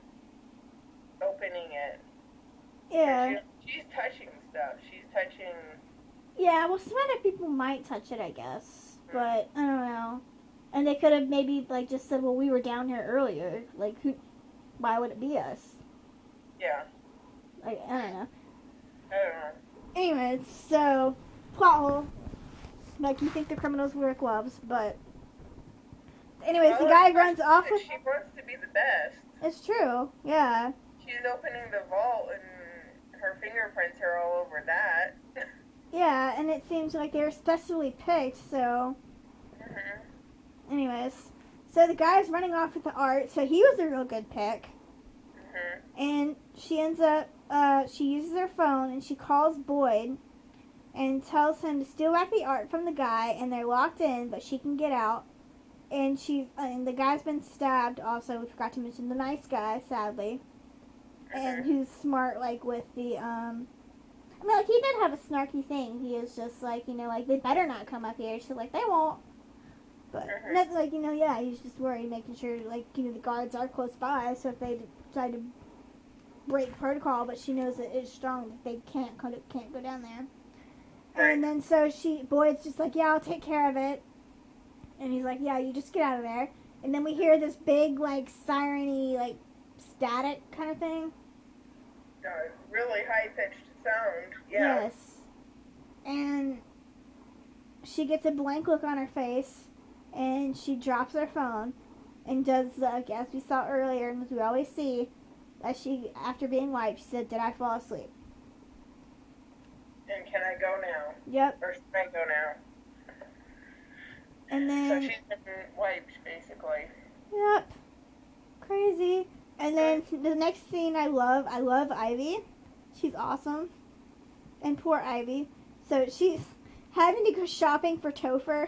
opening it. Yeah. She's touching stuff. She's touching... Yeah, well, some other people might touch it, I guess. But, I don't know. And they could have maybe, like, just said, well, we were down here earlier. Like, why would it be us? Yeah. Like, I don't know. I don't know. Anyways, so, plot hole. Like, you think the criminals wear gloves, but... Anyways, the guy runs off with... She wants to be the best. It's true, yeah. She's opening the vault and her fingerprints are all over that. Yeah, and it seems like they were specially picked, so... Mm-hmm. Anyways, so the guy's running off with the art, so he was a real good pick. Mm-hmm. And she ends up, she uses her phone, and she calls Boyd and tells him to steal back the art from the guy, and they're locked in, but she can get out. And and the guy's been stabbed also. We forgot to mention the nice guy, sadly. And who's smart, like, with the, I mean, like, he did have a snarky thing. He is just like, you know, like, they better not come up here. She's like, they won't. But, not, like, you know, yeah, he's just worried, making sure, like, you know, the guards are close by, so if they decide to break protocol, but she knows it is strong, that they can't go down there. Right. And then so Boyd's just like, yeah, I'll take care of it. And he's like, yeah, you just get out of there. And then we hear this big, like, siren-y, like, static kind of thing. Really high-pitched sound. Yeah. Yes. And she gets a blank look on her face, and she drops her phone, and does, as we saw earlier, and as we always see, as she, after being wiped, she said, did I fall asleep? And can I go now? Yep. Or should I go now? And then... So she's been wiped, basically. Yep. Crazy. And then the next scene I love Ivy. She's awesome. And poor Ivy. So she's having to go shopping for Topher.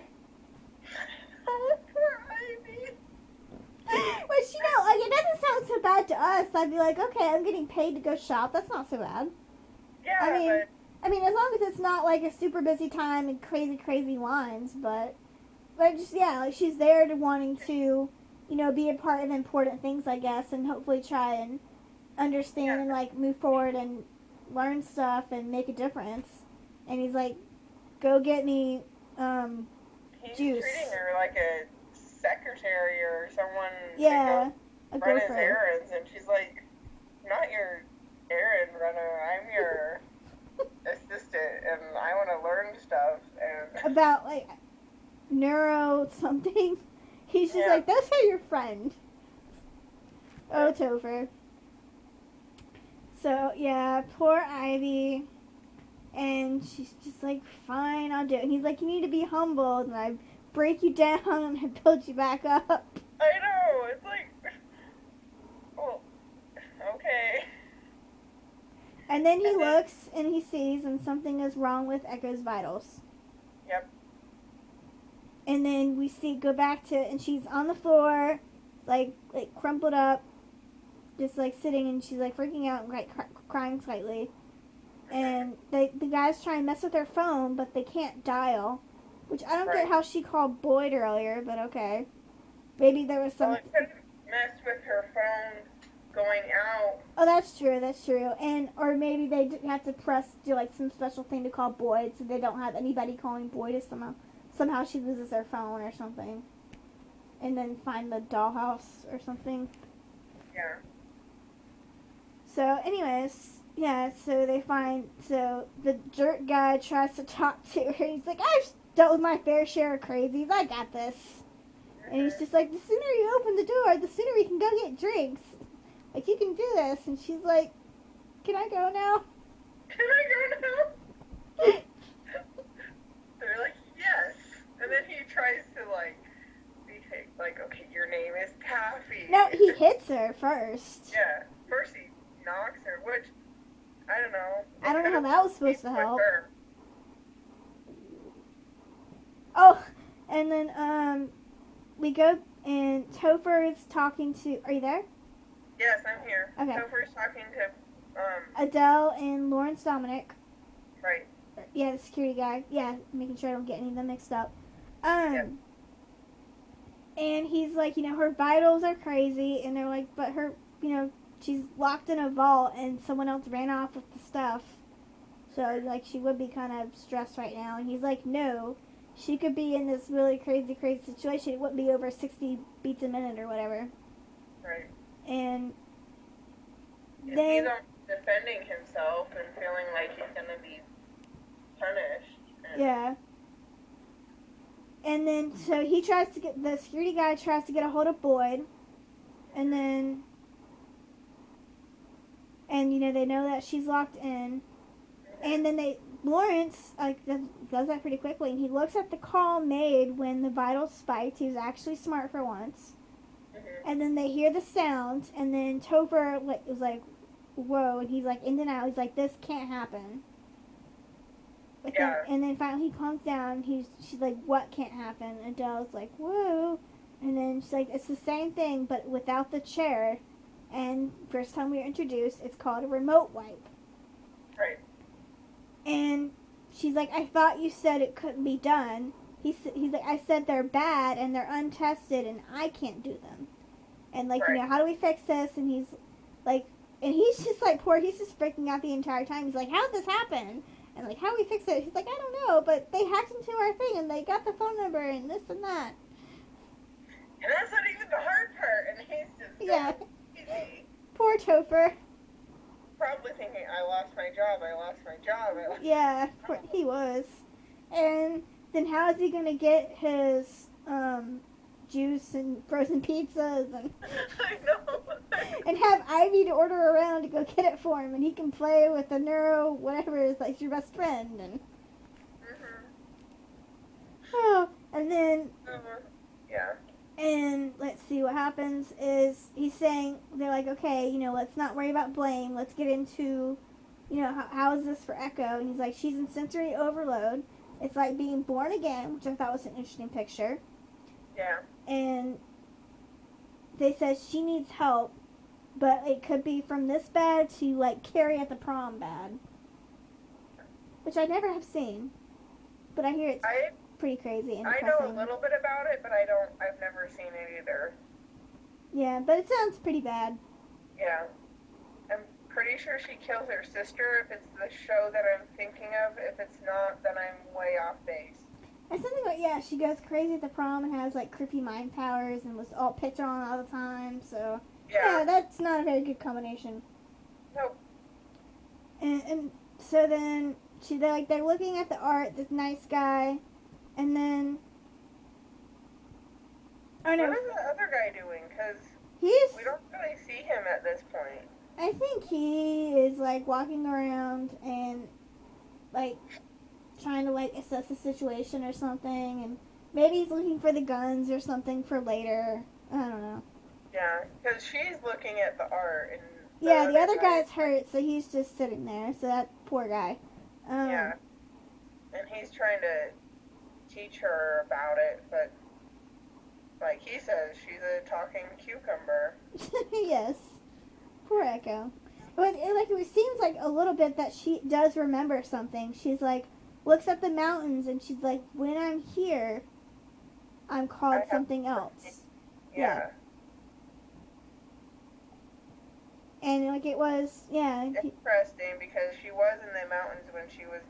Poor Ivy. Which, you know, like, it doesn't sound so bad to us. I'd be like, okay, I'm getting paid to go shop. That's not so bad. Yeah, I mean, as long as it's not, like, a super busy time and crazy lines, but just, yeah, like, she's there to wanting to, you know, be a part of important things, I guess, and hopefully try and understand and, like, move forward and learn stuff and make a difference. And he's like, go get me He's Juice. treating her like a secretary or someone Yeah, to a go run his gopher. errands, and she's like, "I'm not your errand runner. I'm your assistant, and I want to learn stuff." And About like neuro something. He's just yeah, like, that's how your friend. Oh, Topher. So yeah, poor Ivy. And she's just like, fine, I'll do it. And he's like, you need to be humbled, and I break you down and I build you back up. I know. It's like, well, okay. And then he And then- looks and he sees, and something is wrong with Echo's vitals. Yep. And then we see go back to, and she's on the floor, like crumpled up, just like sitting, and she's like freaking out and like crying slightly. And the guys try and mess with her phone, but they can't dial, which I don't get Right. how she called Boyd earlier, but okay. Maybe there was some. Well, it couldn't mess with her phone going out. Oh, that's true. That's true. And or maybe they have to do like some special thing to call Boyd, so they don't have anybody calling Boyd. If somehow she loses her phone or something, and then find the dollhouse or something. Yeah. So, anyways, yeah. So the jerk guy tries to talk to her. He's like, I've dealt with my fair share of crazies. I got this. And he's just like, the sooner you open the door, the sooner we can go get drinks. Like, you can do this. And she's like, can I go now? Can I go now? They're like, yes. And then he tries to like, okay, your name is Taffy. No, he hits her first. Yeah. First he knocks her, which I don't know. I don't know how that was supposed to help. Her. Oh, and then we go and Topher is talking to. Are you there? Yes, I'm here. Okay. Topher's talking to Adele and Lawrence Dominic. right. Yeah, the security guy. Yeah, making sure I don't get any of them mixed up. Yep. And he's like, her vitals are crazy, and they're like, but her, she's locked in a vault, and someone else ran off with the stuff. So, like, she would be kind of stressed right now. And he's like, no, she could be in this really crazy, crazy situation. It wouldn't be over 60 beats a minute or whatever. Right. And If then, he's defending himself and feeling like he's gonna be punished. yeah. And then, so the security guy tries to get a hold of Boyd. And then, they know that she's locked in. And then Lawrence, does that pretty quickly. And he looks at the call made when the vitals spiked. He was actually smart for once. Mm-hmm. And then they hear the sound. And then Topher, was like, whoa. And he's like, in and out. He's like, this can't happen. But Yeah. and then finally he calms down. She's like, what can't happen? And Adele's like, whoa. And then she's like, it's the same thing, but without the chair. And first time we were introduced, it's called a remote wipe. Right. And she's like, I thought you said it couldn't be done. He's like, I said they're bad and they're untested and I can't do them. And like, Right. how do we fix this? And he's like, and he's just like, he's just freaking out the entire time. He's like, how'd this happen? And like, how do we fix it? He's like, I don't know, but they hacked into our thing and they got the phone number and this and that. And that's not even the hard part. And he's just Yeah. easy. Poor Topher. Probably thinking, I lost my job. Yeah, he was. And then how is he going to get his juice and frozen pizzas and I know. and have Ivy to order around to go get it for him, and he can play with the neuro whatever is like your best friend and and then yeah. and let's see what happens is he's saying they're like, okay, let's not worry about blame, let's get into how is this for Echo? And he's like, she's in sensory overload, it's like being born again, which I thought was an interesting picture. Yeah. And they said she needs help, but it could be from this bad to like Carrie at the prom bad, which I never have seen, but I hear it's pretty crazy and I depressing. know a little bit about it, but I've never seen it either. Yeah, but it sounds pretty bad. Yeah. I'm pretty sure she kills her sister if it's the show that I'm thinking of. If it's not, then I'm way off base. And something like, yeah, she goes crazy at the prom and has, like, creepy mind powers and was all pitch on all the time, so... Yeah, that's not a very good combination. Nope. And so then, they're looking at the art, this nice guy, and then... Oh, no. What is the other guy doing? Because we don't really see him at this point. I think he is, like, walking around and, like, trying to, like, assess the situation or something, and maybe he's looking for the guns or something for later. I don't know. Yeah, because she's looking at the art, and the other guy's hurt, so he's just sitting there, so that poor guy. Yeah, and he's trying to teach her about it, but like he says, she's a talking cucumber. Yes. Poor Echo. But it seems like a little bit that she does remember something. She's like, looks at the mountains and she's like, when I'm here, I'm called something else. Yeah. And like it was, yeah. Interesting because she was in the mountains when she was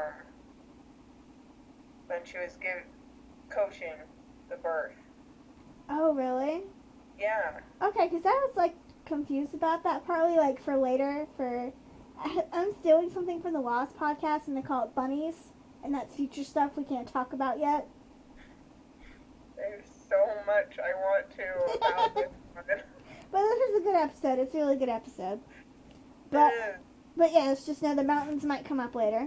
coaching the birth. Oh, really? Yeah. Okay, because I was like confused about that partly, like for later, I'm stealing something from the Lost podcast and they call it bunnies, and that's future stuff we can't talk about yet. There's so much I want to about this one. But this is a good episode. It's a really good episode. But yeah, it's just the mountains might come up later.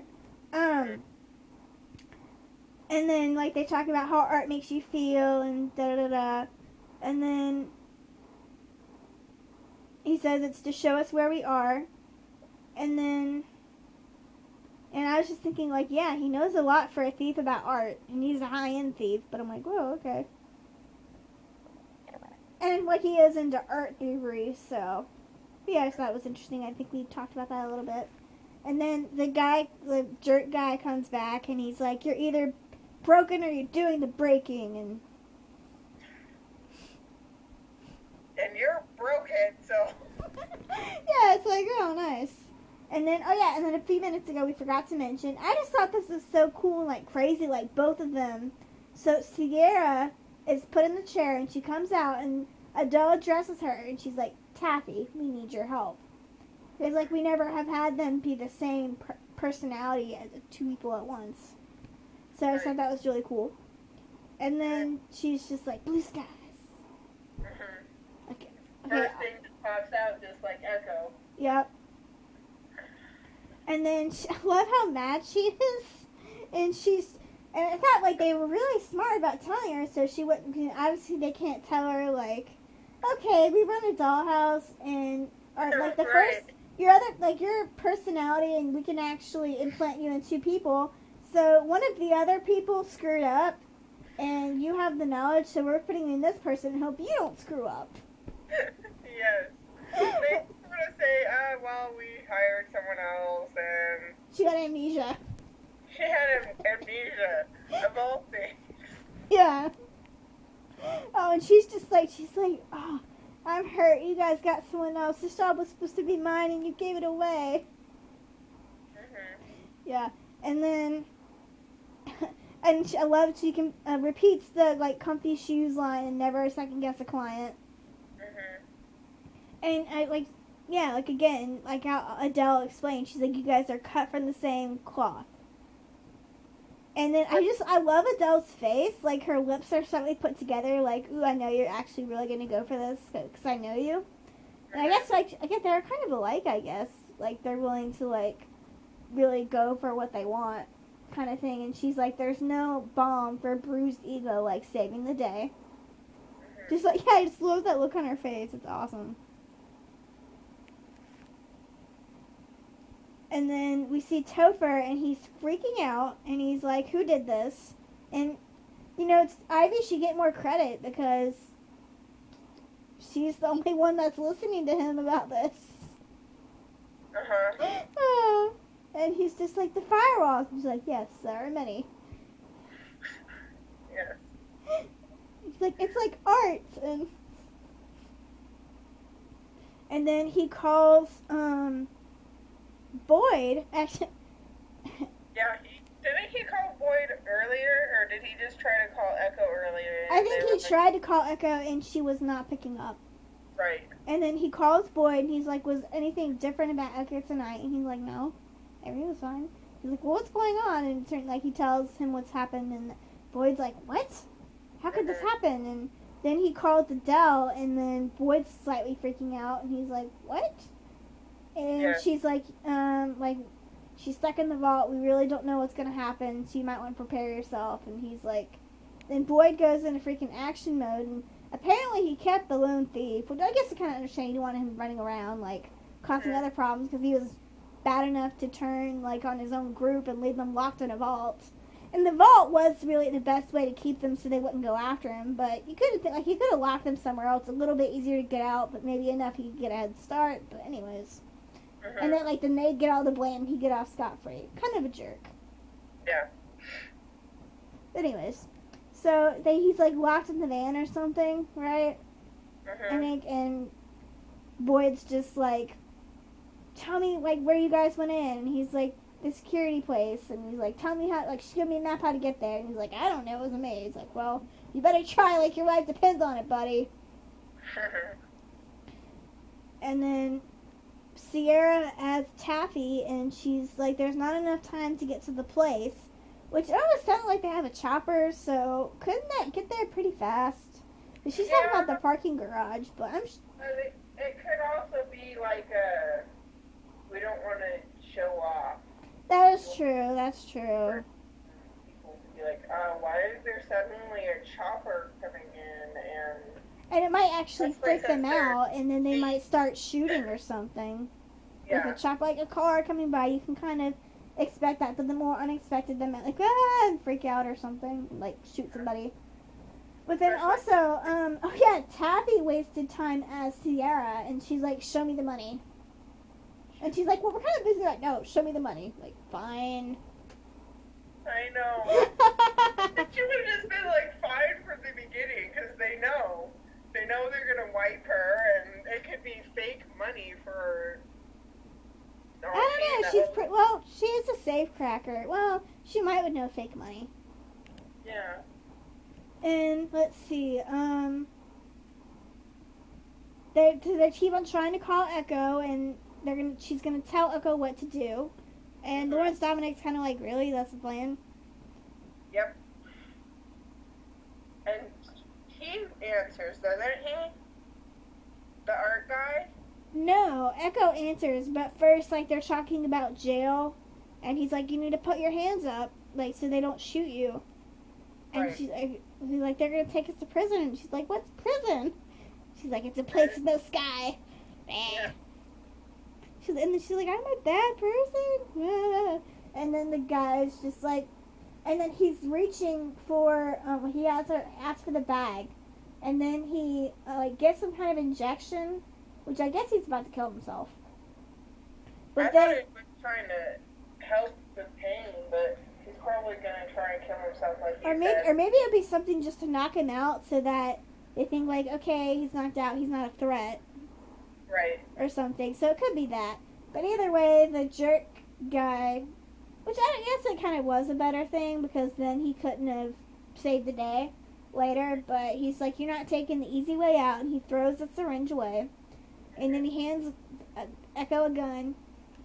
And then like they talk about how art makes you feel and da da da, and then he says it's to show us where we are, and I was just thinking like, yeah, he knows a lot for a thief about art, and he's a high-end thief, but I'm like, whoa, okay. And like he is into art thievery, so yeah, so that was interesting. I think we talked about that a little bit. And then the jerk guy comes back and he's like, you're either broken or you're doing the breaking, and you're broken, so yeah, it's like, oh, nice. And then a few minutes ago we forgot to mention, I just thought this was so cool and like crazy, like both of them. So Sierra is put in the chair and she comes out and Adele addresses her and she's like, Taffy, we need your help. Because like we never have had them be the same personality as two people at once. So I just thought that was really cool. And then she's just like, blue skies. Okay. First thing that pops out just like Echo. Yep. And then I love how mad she is. And I thought like they were really smart about telling her so she wouldn't, obviously they can't tell her like, okay, we run a dollhouse and, or like the first, your personality and we can actually implant you in two people. So one of the other people screwed up and you have the knowledge, so we're putting in this person and hope you don't screw up. Yes. They were going to say, well, we hired someone else and... She got amnesia. She had amnesia of all things. Yeah. Oh, and she's like, oh, I'm hurt. You guys got someone else. This job was supposed to be mine and you gave it away. Yeah. And then... And I love she can repeats the like comfy shoes line and never second guess a client. And I like, yeah, like again, like how Adele explained, she's like, you guys are cut from the same cloth. And then I love Adele's face, like her lips are slightly put together, like, ooh, I know you're actually really gonna go for this because I know you. And I guess they're kind of alike, I guess, like they're willing to like really go for what they want. Kind of thing, and she's like, there's no balm for bruised ego like saving the day. Just like, yeah, I just love that look on her face. It's awesome. And then we see Topher and he's freaking out and he's like, who did this? And it's Ivy should get more credit because she's the only one that's listening to him about this. Oh. And he's just like, the firewalls. He's like, yes, there are many. Yeah. He's like, it's like art. And then he calls Boyd. Actually, yeah, didn't he call Boyd earlier, or did he just try to call Echo earlier? I think he tried to call Echo and she was not picking up. Right. And then he calls Boyd and he's like, was anything different about Echo tonight? And he's like, no, everything was fine. He's like, well, what's going on? And he tells him what's happened, and Boyd's like, what? How could this happen? And then he calls Adele, and then Boyd's slightly freaking out, and he's like, what? And she's like, she's stuck in the vault. We really don't know what's going to happen, so you might want to prepare yourself. And he's like, then Boyd goes into freaking action mode, and apparently he kept the lone thief, which I guess I kind of understand. You don't want him running around, like, causing other problems, because he was bad enough to turn, like, on his own group and leave them locked in a vault. And the vault was really the best way to keep them so they wouldn't go after him, but you could have, he could have locked them somewhere else, a little bit easier to get out, but maybe enough he could get a head start, but anyways. And then, then they'd get all the blame, he'd get off scot-free. Kind of a jerk. Yeah. Anyways, so he's, like, locked in the van or something, right? And Boyd's just, like, tell me, like, where you guys went in. And he's like, the security place. And he's like, tell me how, like, show me a map how to get there. And he's like, I don't know, it was a maze. Like, well, you better try, like, your life depends on it, buddy. And then Sierra as Taffy, and she's like, there's not enough time to get to the place. Which it almost sounded like they have a chopper, so couldn't that get there pretty fast? Because she's talking about the parking garage, but it could also be like we don't want to show off. That is true, that's true. People be like, why is there suddenly a chopper coming in? And it might actually freak them out, and then they might start shooting or something. Yeah. With a chopper, like a car coming by, you can kind of expect that, but the more unexpected, they might, like, and freak out or something, like, shoot somebody. But then also, Taffy wasted time as Sierra, and she's like, show me the money. And she's like, well, we're kind of busy right now. No, show me the money. Like, fine. I know. She would have just been, like, fine from the beginning, because they know. They know they're going to wipe her, and it could be fake money for... I don't know. She is a safe cracker. Well, she might would know fake money. Yeah. And let's see. They keep on trying to call Echo, and she's gonna tell Echo what to do. And Lawrence Dominic's kind of like, really? That's the plan? Yep. And he answers, doesn't he? The art guy? No, Echo answers, but first, like, they're talking about jail, and he's like, you need to put your hands up, like, so they don't shoot you. And right. he's like, they're going to take us to prison. And she's like, what's prison? She's like, it's a place in the sky. Yeah. And then she's like, I'm a bad person. And then the guy's just like, and then he's reaching for, he asks for the bag. And then he, gets some kind of injection, which I guess he's about to kill himself. But I thought he was trying to help with pain, but he's probably going to try and kill himself like you said. Or maybe it'll be something just to knock him out so that they think, like, okay, he's knocked out, he's not a threat. Right. Or something. So it could be that. But either way, the jerk guy, which I guess it kind of was a better thing, because then he couldn't have saved the day later. But he's like, you're not taking the easy way out, and he throws the syringe away. And then he hands Echo a gun.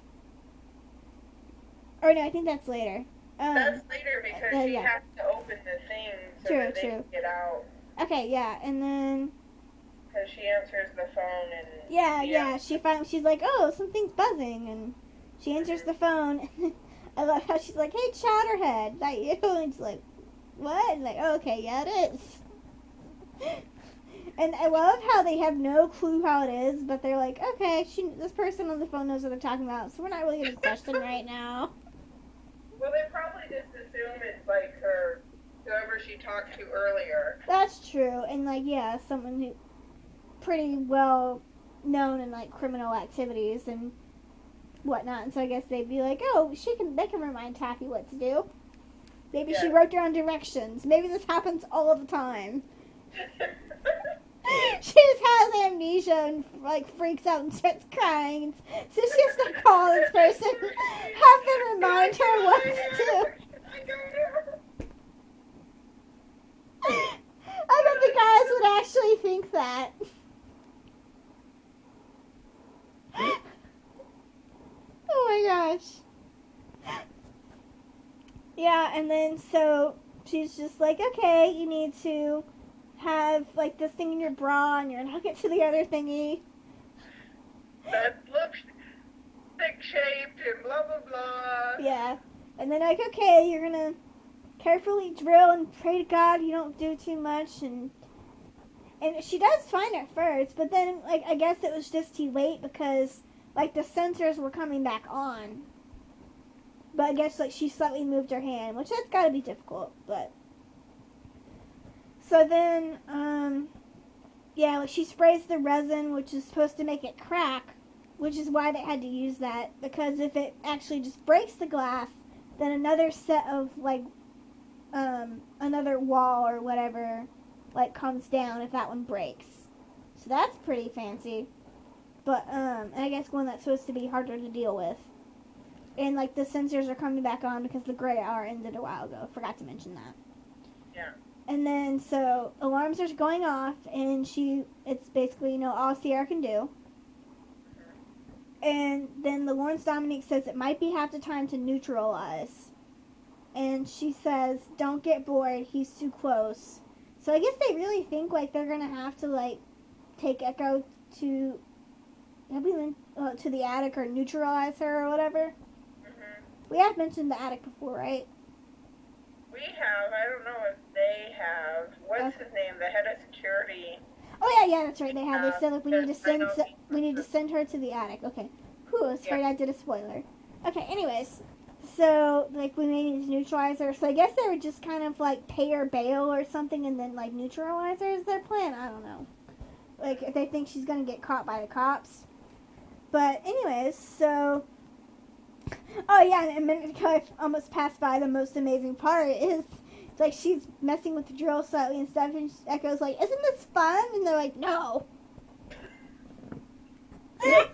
Or no, I think that's later. That's later because she has to open the thing so that they can get out. Okay, yeah, and then... Because she answers the phone and... Yeah, she's like, oh, something's buzzing, and she answers the phone. I love how she's like, hey, Chowderhead, is that you? And she's like, what? And like, oh, okay, yeah, it is. And I love how they have no clue how it is, but they're like, okay, this person on the phone knows what they're talking about, so we're not really going to question right now. Well, they probably just assume it's like whoever she talked to earlier. That's true, and like, yeah, someone who pretty well known in like criminal activities and whatnot, and so I guess they'd be like, oh, they can remind Taffy what to do. Maybe she wrote down directions. Maybe this happens all the time. She just has amnesia and like freaks out and starts crying. So she has to call this person, have them remind her what to do. I got guys would actually think that. Oh my gosh. Yeah, and then so she's just like, okay, you need to have like this thing in your bra and you're gonna hook it to the other thingy. That looks thick shaped and blah blah blah. Yeah. And then like, okay, you're gonna carefully drill and pray to God you don't do too much, and she does fine at first, but then like I guess it was just too late because like the sensors were coming back on. But I guess like she slightly moved her hand, which that's gotta be difficult, but so then yeah, like she sprays the resin which is supposed to make it crack, which is why they had to use that, because if it actually just breaks the glass, then another set of like another wall or whatever like comes down if that one breaks. So that's pretty fancy. But and I guess one that's supposed to be harder to deal with. And like the sensors are coming back on because the gray hour ended a while ago. Forgot to mention that. Yeah. And then so alarms are going off, and it's basically all Sierra can do. And then the Lawrence Dominique says it might be half the time to neutralize. And she says, don't get bored, he's too close. So I guess they really think like they're gonna have to like take Echo to the attic or neutralize her or whatever. We have mentioned the attic before, right? We have. I don't know if they have. What's his name? The head of security. Oh yeah, that's right. They have. They said like we need to send her to the attic. Okay. Whew, I was afraid I did a spoiler. Okay. Anyways, so like we may need to neutralize her. So I guess they would just kind of like pay her bail or something, and then like neutralize her is their plan. I don't know. Like if they think she's gonna get caught by the cops. But anyways, so. Oh yeah, and a minute ago I almost passed by the most amazing part is like she's messing with the drill slightly and stuff, and Echo's like, isn't this fun? And they're like, no. Like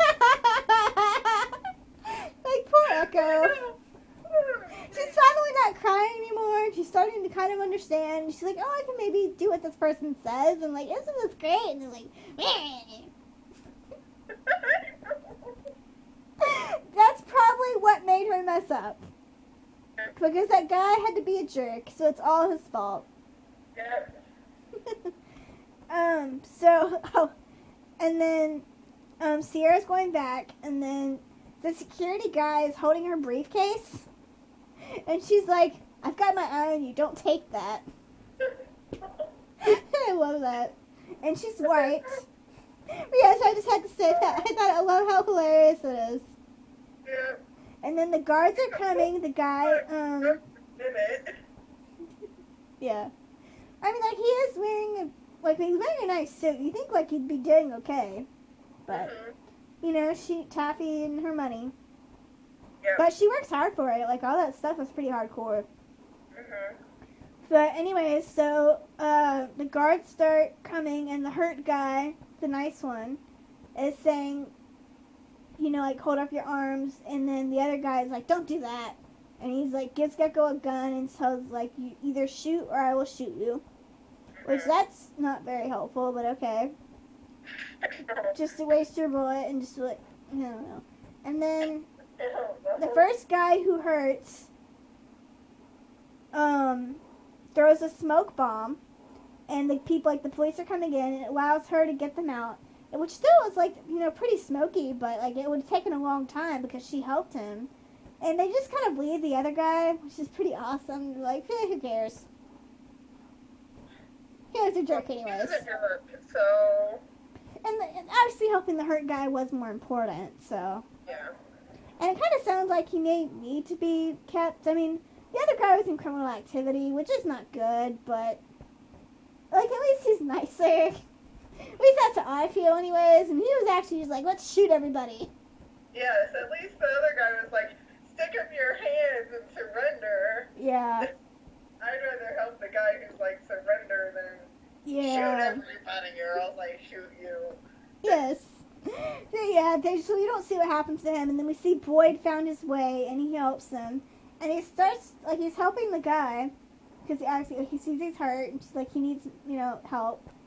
poor Echo. She's finally not crying anymore. She's starting to kind of understand. She's like, oh, I can maybe do what this person says, and like, isn't this great? And they're like, meh. That's probably what made her mess up. Because that guy had to be a jerk, so it's all his fault. Yeah. And then Sierra's going back, and then the security guy is holding her briefcase, and she's like, I've got my eye on you, don't take that. I love that. And she's white. Yes, I just had to say that. I love how hilarious it is. Yeah. And then the guards are coming. The guy, yeah. I mean, like, he is wearing he's wearing a nice suit. You think, like, he'd be doing okay. But, Taffy and her money. Yeah. But she works hard for it. Like, all that stuff is pretty hardcore. Mm-hmm. But anyways, so, the guards start coming, and the hurt guy, the nice one, is saying, hold up your arms, and then the other guy is like, don't do that. And he's like, gives Gecko a gun and tells, like, you either shoot or I will shoot you. Which, that's not very helpful, but okay. Just to waste your bullet and just like, I don't know. And then, the first guy who hurts, throws a smoke bomb, and the police are coming in, and it allows her to get them out. Which still is, like, pretty smoky, but, like, it would have taken a long time because she helped him. And they just kind of bleed the other guy, which is pretty awesome. Like, who cares? He was a jerk anyways. He's a jerk, so... And obviously helping the hurt guy was more important, so... Yeah. And it kind of sounds like he may need to be kept. I mean, the other guy was in criminal activity, which is not good, but... Like, at least he's nicer. At least that's how I feel anyways, and he was actually just like, let's shoot everybody. Yes, at least the other guy was like, stick up your hands and surrender. Yeah. I'd rather help the guy who's like, surrender than shoot everybody or else I shoot you. Yes. So we don't see what happens to him, and then we see Boyd found his way, and he helps him. And he starts, like, he's helping the guy, because obviously he sees he's hurt, and she's like, he needs, help.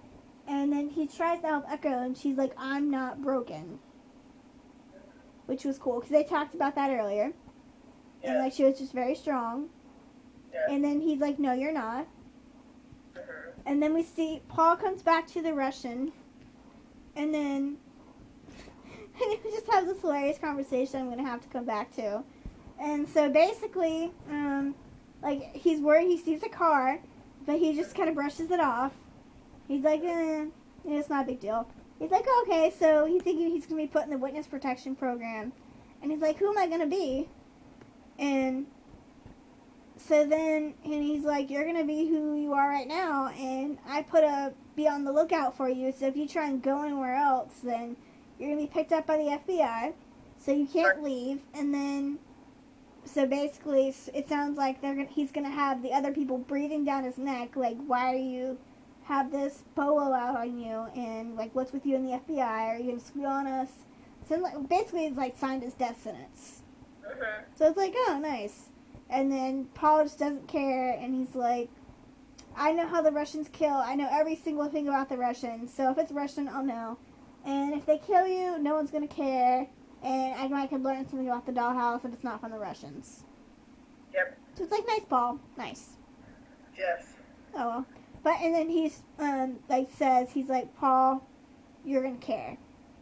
And then he tries to help Echo, and she's like, I'm not broken. Which was cool, because they talked about that earlier. Yeah. And, like, she was just very strong. Yeah. And then he's like, no, you're not. Mhm. And then we see Paul comes back to the Russian. And then and we just have this hilarious conversation I'm going to have to come back to. And so basically, like, he's worried he sees a car, but he just kind of brushes it off. He's like, it's not a big deal. He's like, okay, so he's thinking he's going to be put in the witness protection program. And he's like, who am I going to be? And so then, and he's like, you're going to be who you are right now, and I put a be on the lookout for you, so if you try and go anywhere else, then you're going to be picked up by the FBI, so you can't leave, and then, so basically, it sounds like he's going to have the other people breathing down his neck, like, why are you have this polo out on you, and, like, what's with you and the FBI, are you going to squeal on us? So, like, basically, it's, like, signed his death sentence. Mhm. So it's like, oh, nice. And then Paul just doesn't care, and he's like, I know how the Russians kill. I know every single thing about the Russians, so if it's Russian, I'll know. And if they kill you, no one's going to care, and I might could learn something about the dollhouse if it's not from the Russians. Yep. So it's like, nice, Paul. Nice. Yes. Oh, well. But, and then he's, like, says, he's like, Paul, you're going to care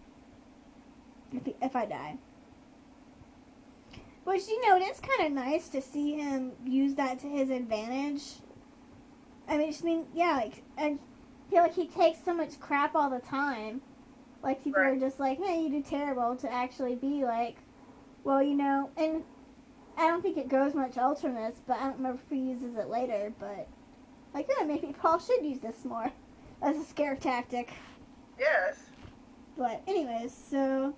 if I die. Which, you know, it is kind of nice to see him use that to his advantage. I mean, yeah, like, I feel like he takes so much crap all the time. Like, people are just like, hey, you do terrible, to actually be like, well, you know, and I don't think it goes much alternate, but I don't remember if he uses it later, but, like, yeah, maybe Paul should use this more as a scare tactic. Yes. But, anyways, so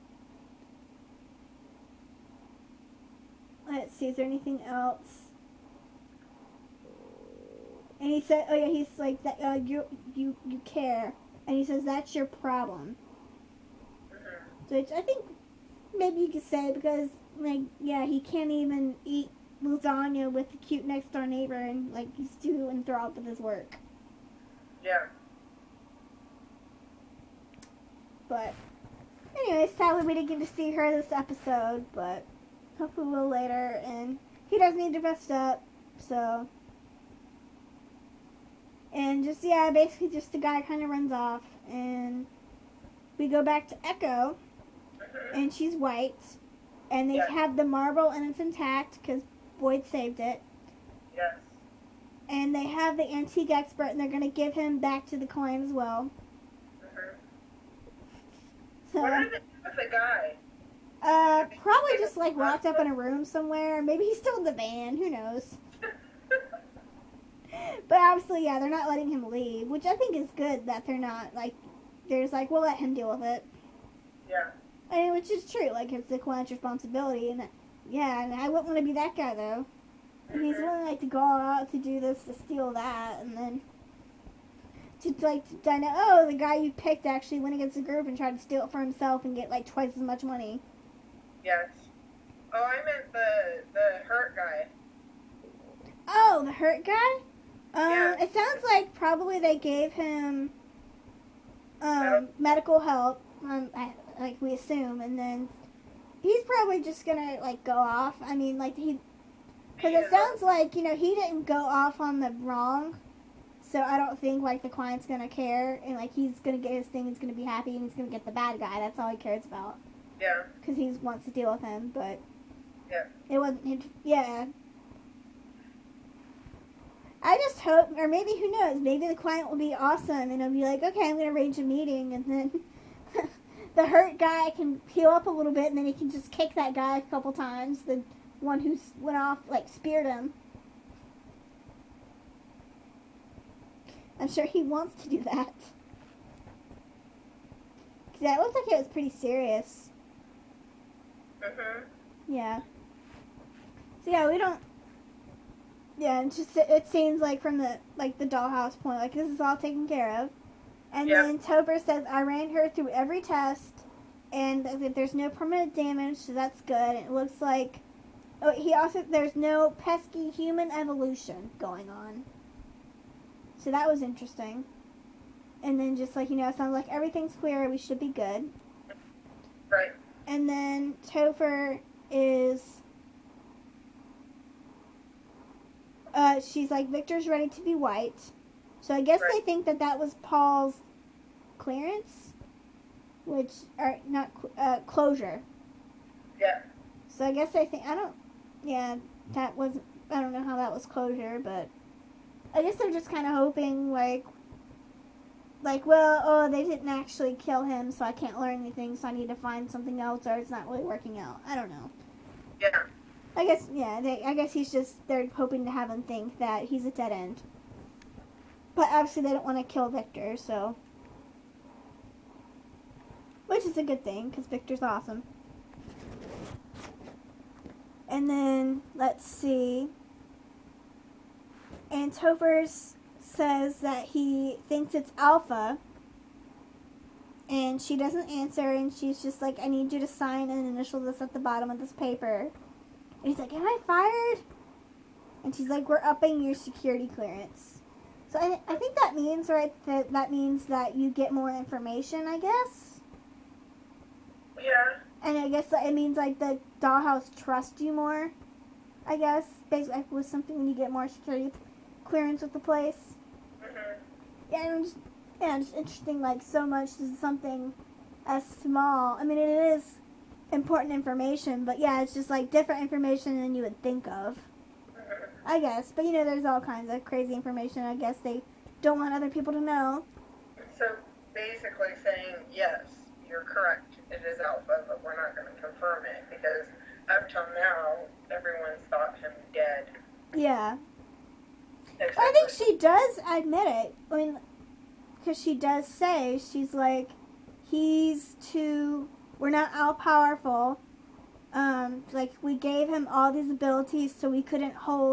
let's see, is there anything else? And he said, oh yeah, he's like, that. You care. And he says, that's your problem. Mhm. Which I think maybe you could say, because, like, yeah, he can't even eat lasagna with the cute next door neighbor, and, like, he's too enthralled with his work. Yeah. But, anyway, sadly we didn't get to see her this episode, but hopefully we'll later, and he does need to rest up, so. And just, yeah, basically just the guy kind of runs off, and we go back to Echo, Mhm. and she's white, and they Yeah. have the marble, and it's intact, because Boyd saved it, Yes. and they have the antique expert, and they're going to give him back to the coin as well. Mhm. So, What did they do with the guy? probably just, like, locked up in a room somewhere, maybe he's still in the van, who knows. But obviously, yeah, they're not letting him leave, which I think is good that they're not, like, they're just like, we'll let him deal with it. Yeah. I mean, which is true, like, it's the client's responsibility, and, yeah, and I wouldn't want to be that guy, though. And he's willing, like, to go all out to do this, to steal that, and then to, like, to find out, oh, the guy you picked actually went against the group and tried to steal it for himself and get, like, twice as much money. Yes. Oh, I meant the hurt guy. Oh, the hurt guy? Yeah. It sounds like probably they gave him medical help, like we assume, and then he's probably just gonna, like, go off. I mean, like, because it sounds like, you know, he didn't go off on the wrong, so I don't think, like, the client's gonna care, and, like, he's gonna get his thing, he's gonna be happy, and he's gonna get the bad guy. That's all he cares about. Yeah. Because he wants to deal with him, but Yeah. it wasn't, yeah. I just hope, or maybe, who knows, maybe the client will be awesome, and he'll be like, okay, I'm going to arrange a meeting, and then the hurt guy can heal up a little bit, and then he can just kick that guy a couple times, the one who went off, like, speared him. I'm sure he wants to do that. Because that looks like it was pretty serious. Mhm. Yeah. So, yeah, we don't... Yeah, and just it seems like from the dollhouse point, like, this is all taken care of. And Yep. then Topher says, I ran her through every test, and that there's no permanent damage, so that's good. It looks like, there's no pesky human evolution going on. So that was interesting. And then just like, it sounds like everything's clear. We should be good. Right. And then Topher is... she's like, Victor's ready to be white. So I guess they think that was Paul's clearance, which are not closure. Yeah. So I guess that wasn't. I don't know how that was closure, but I guess they're just kind of hoping like, well, they didn't actually kill him, so I can't learn anything, so I need to find something else, or it's not really working out. I don't know. Yeah. I guess they're hoping to have him think that he's a dead end. But obviously they don't want to kill Victor, so. Which is a good thing, because Victor's awesome. And then, let's see. And Topher says that he thinks it's Alpha. And she doesn't answer, and she's just like, I need you to sign and initial this at the bottom of this paper. And he's like, am I fired? And she's like, we're upping your security clearance. So I think that means, right, that means that you get more information, I guess? Yeah. And I guess it means, like, the dollhouse trusts you more, I guess. Basically, with something when you get more security clearance with the place. Mm-hmm. Yeah, and just interesting, like, so much is something as small. I mean, it is important information, but yeah, it's just, like, different information than you would think of. I guess. But, there's all kinds of crazy information I guess they don't want other people to know. So, basically saying, yes, you're correct. It is Alpha, but we're not going to confirm it because up till now, everyone's thought him dead. Yeah. I think she does admit it. I mean, because she does say, she's like, we're not all-powerful. Like, we gave him all these abilities so we couldn't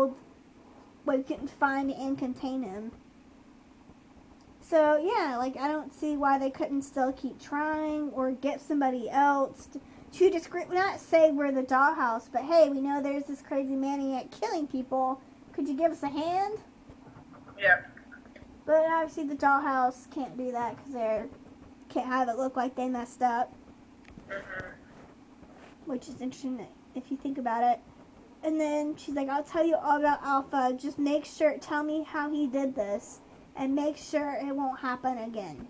find and contain him. So, yeah, like, I don't see why they couldn't still keep trying or get somebody else to not say we're the dollhouse, but hey, we know there's this crazy maniac killing people. Could you give us a hand? Yeah. But obviously the dollhouse can't do that because they can't have it look like they messed up. Mm-hmm. Which is interesting if you think about it. And then she's like, I'll tell you all about Alpha. Just tell me how he did this. And make sure it won't happen again.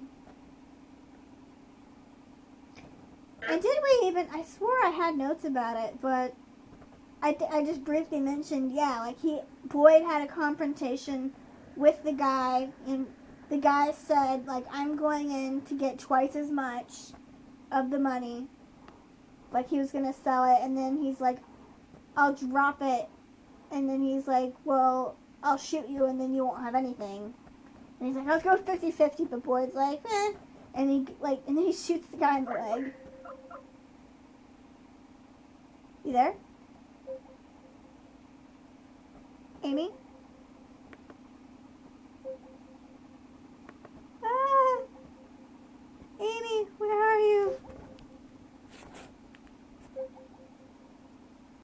And did we I swore I had notes about it, but I just briefly mentioned, like Boyd had a confrontation with the guy, and the guy said, like, I'm going in to get twice as much of the money. Like, he was going to sell it, and then he's like, I'll drop it. And then he's like, well, I'll shoot you, and then you won't have anything. And he's like, let's go 50-50, but Boyd's like, eh. And then he shoots the guy in the leg. You there? Amy?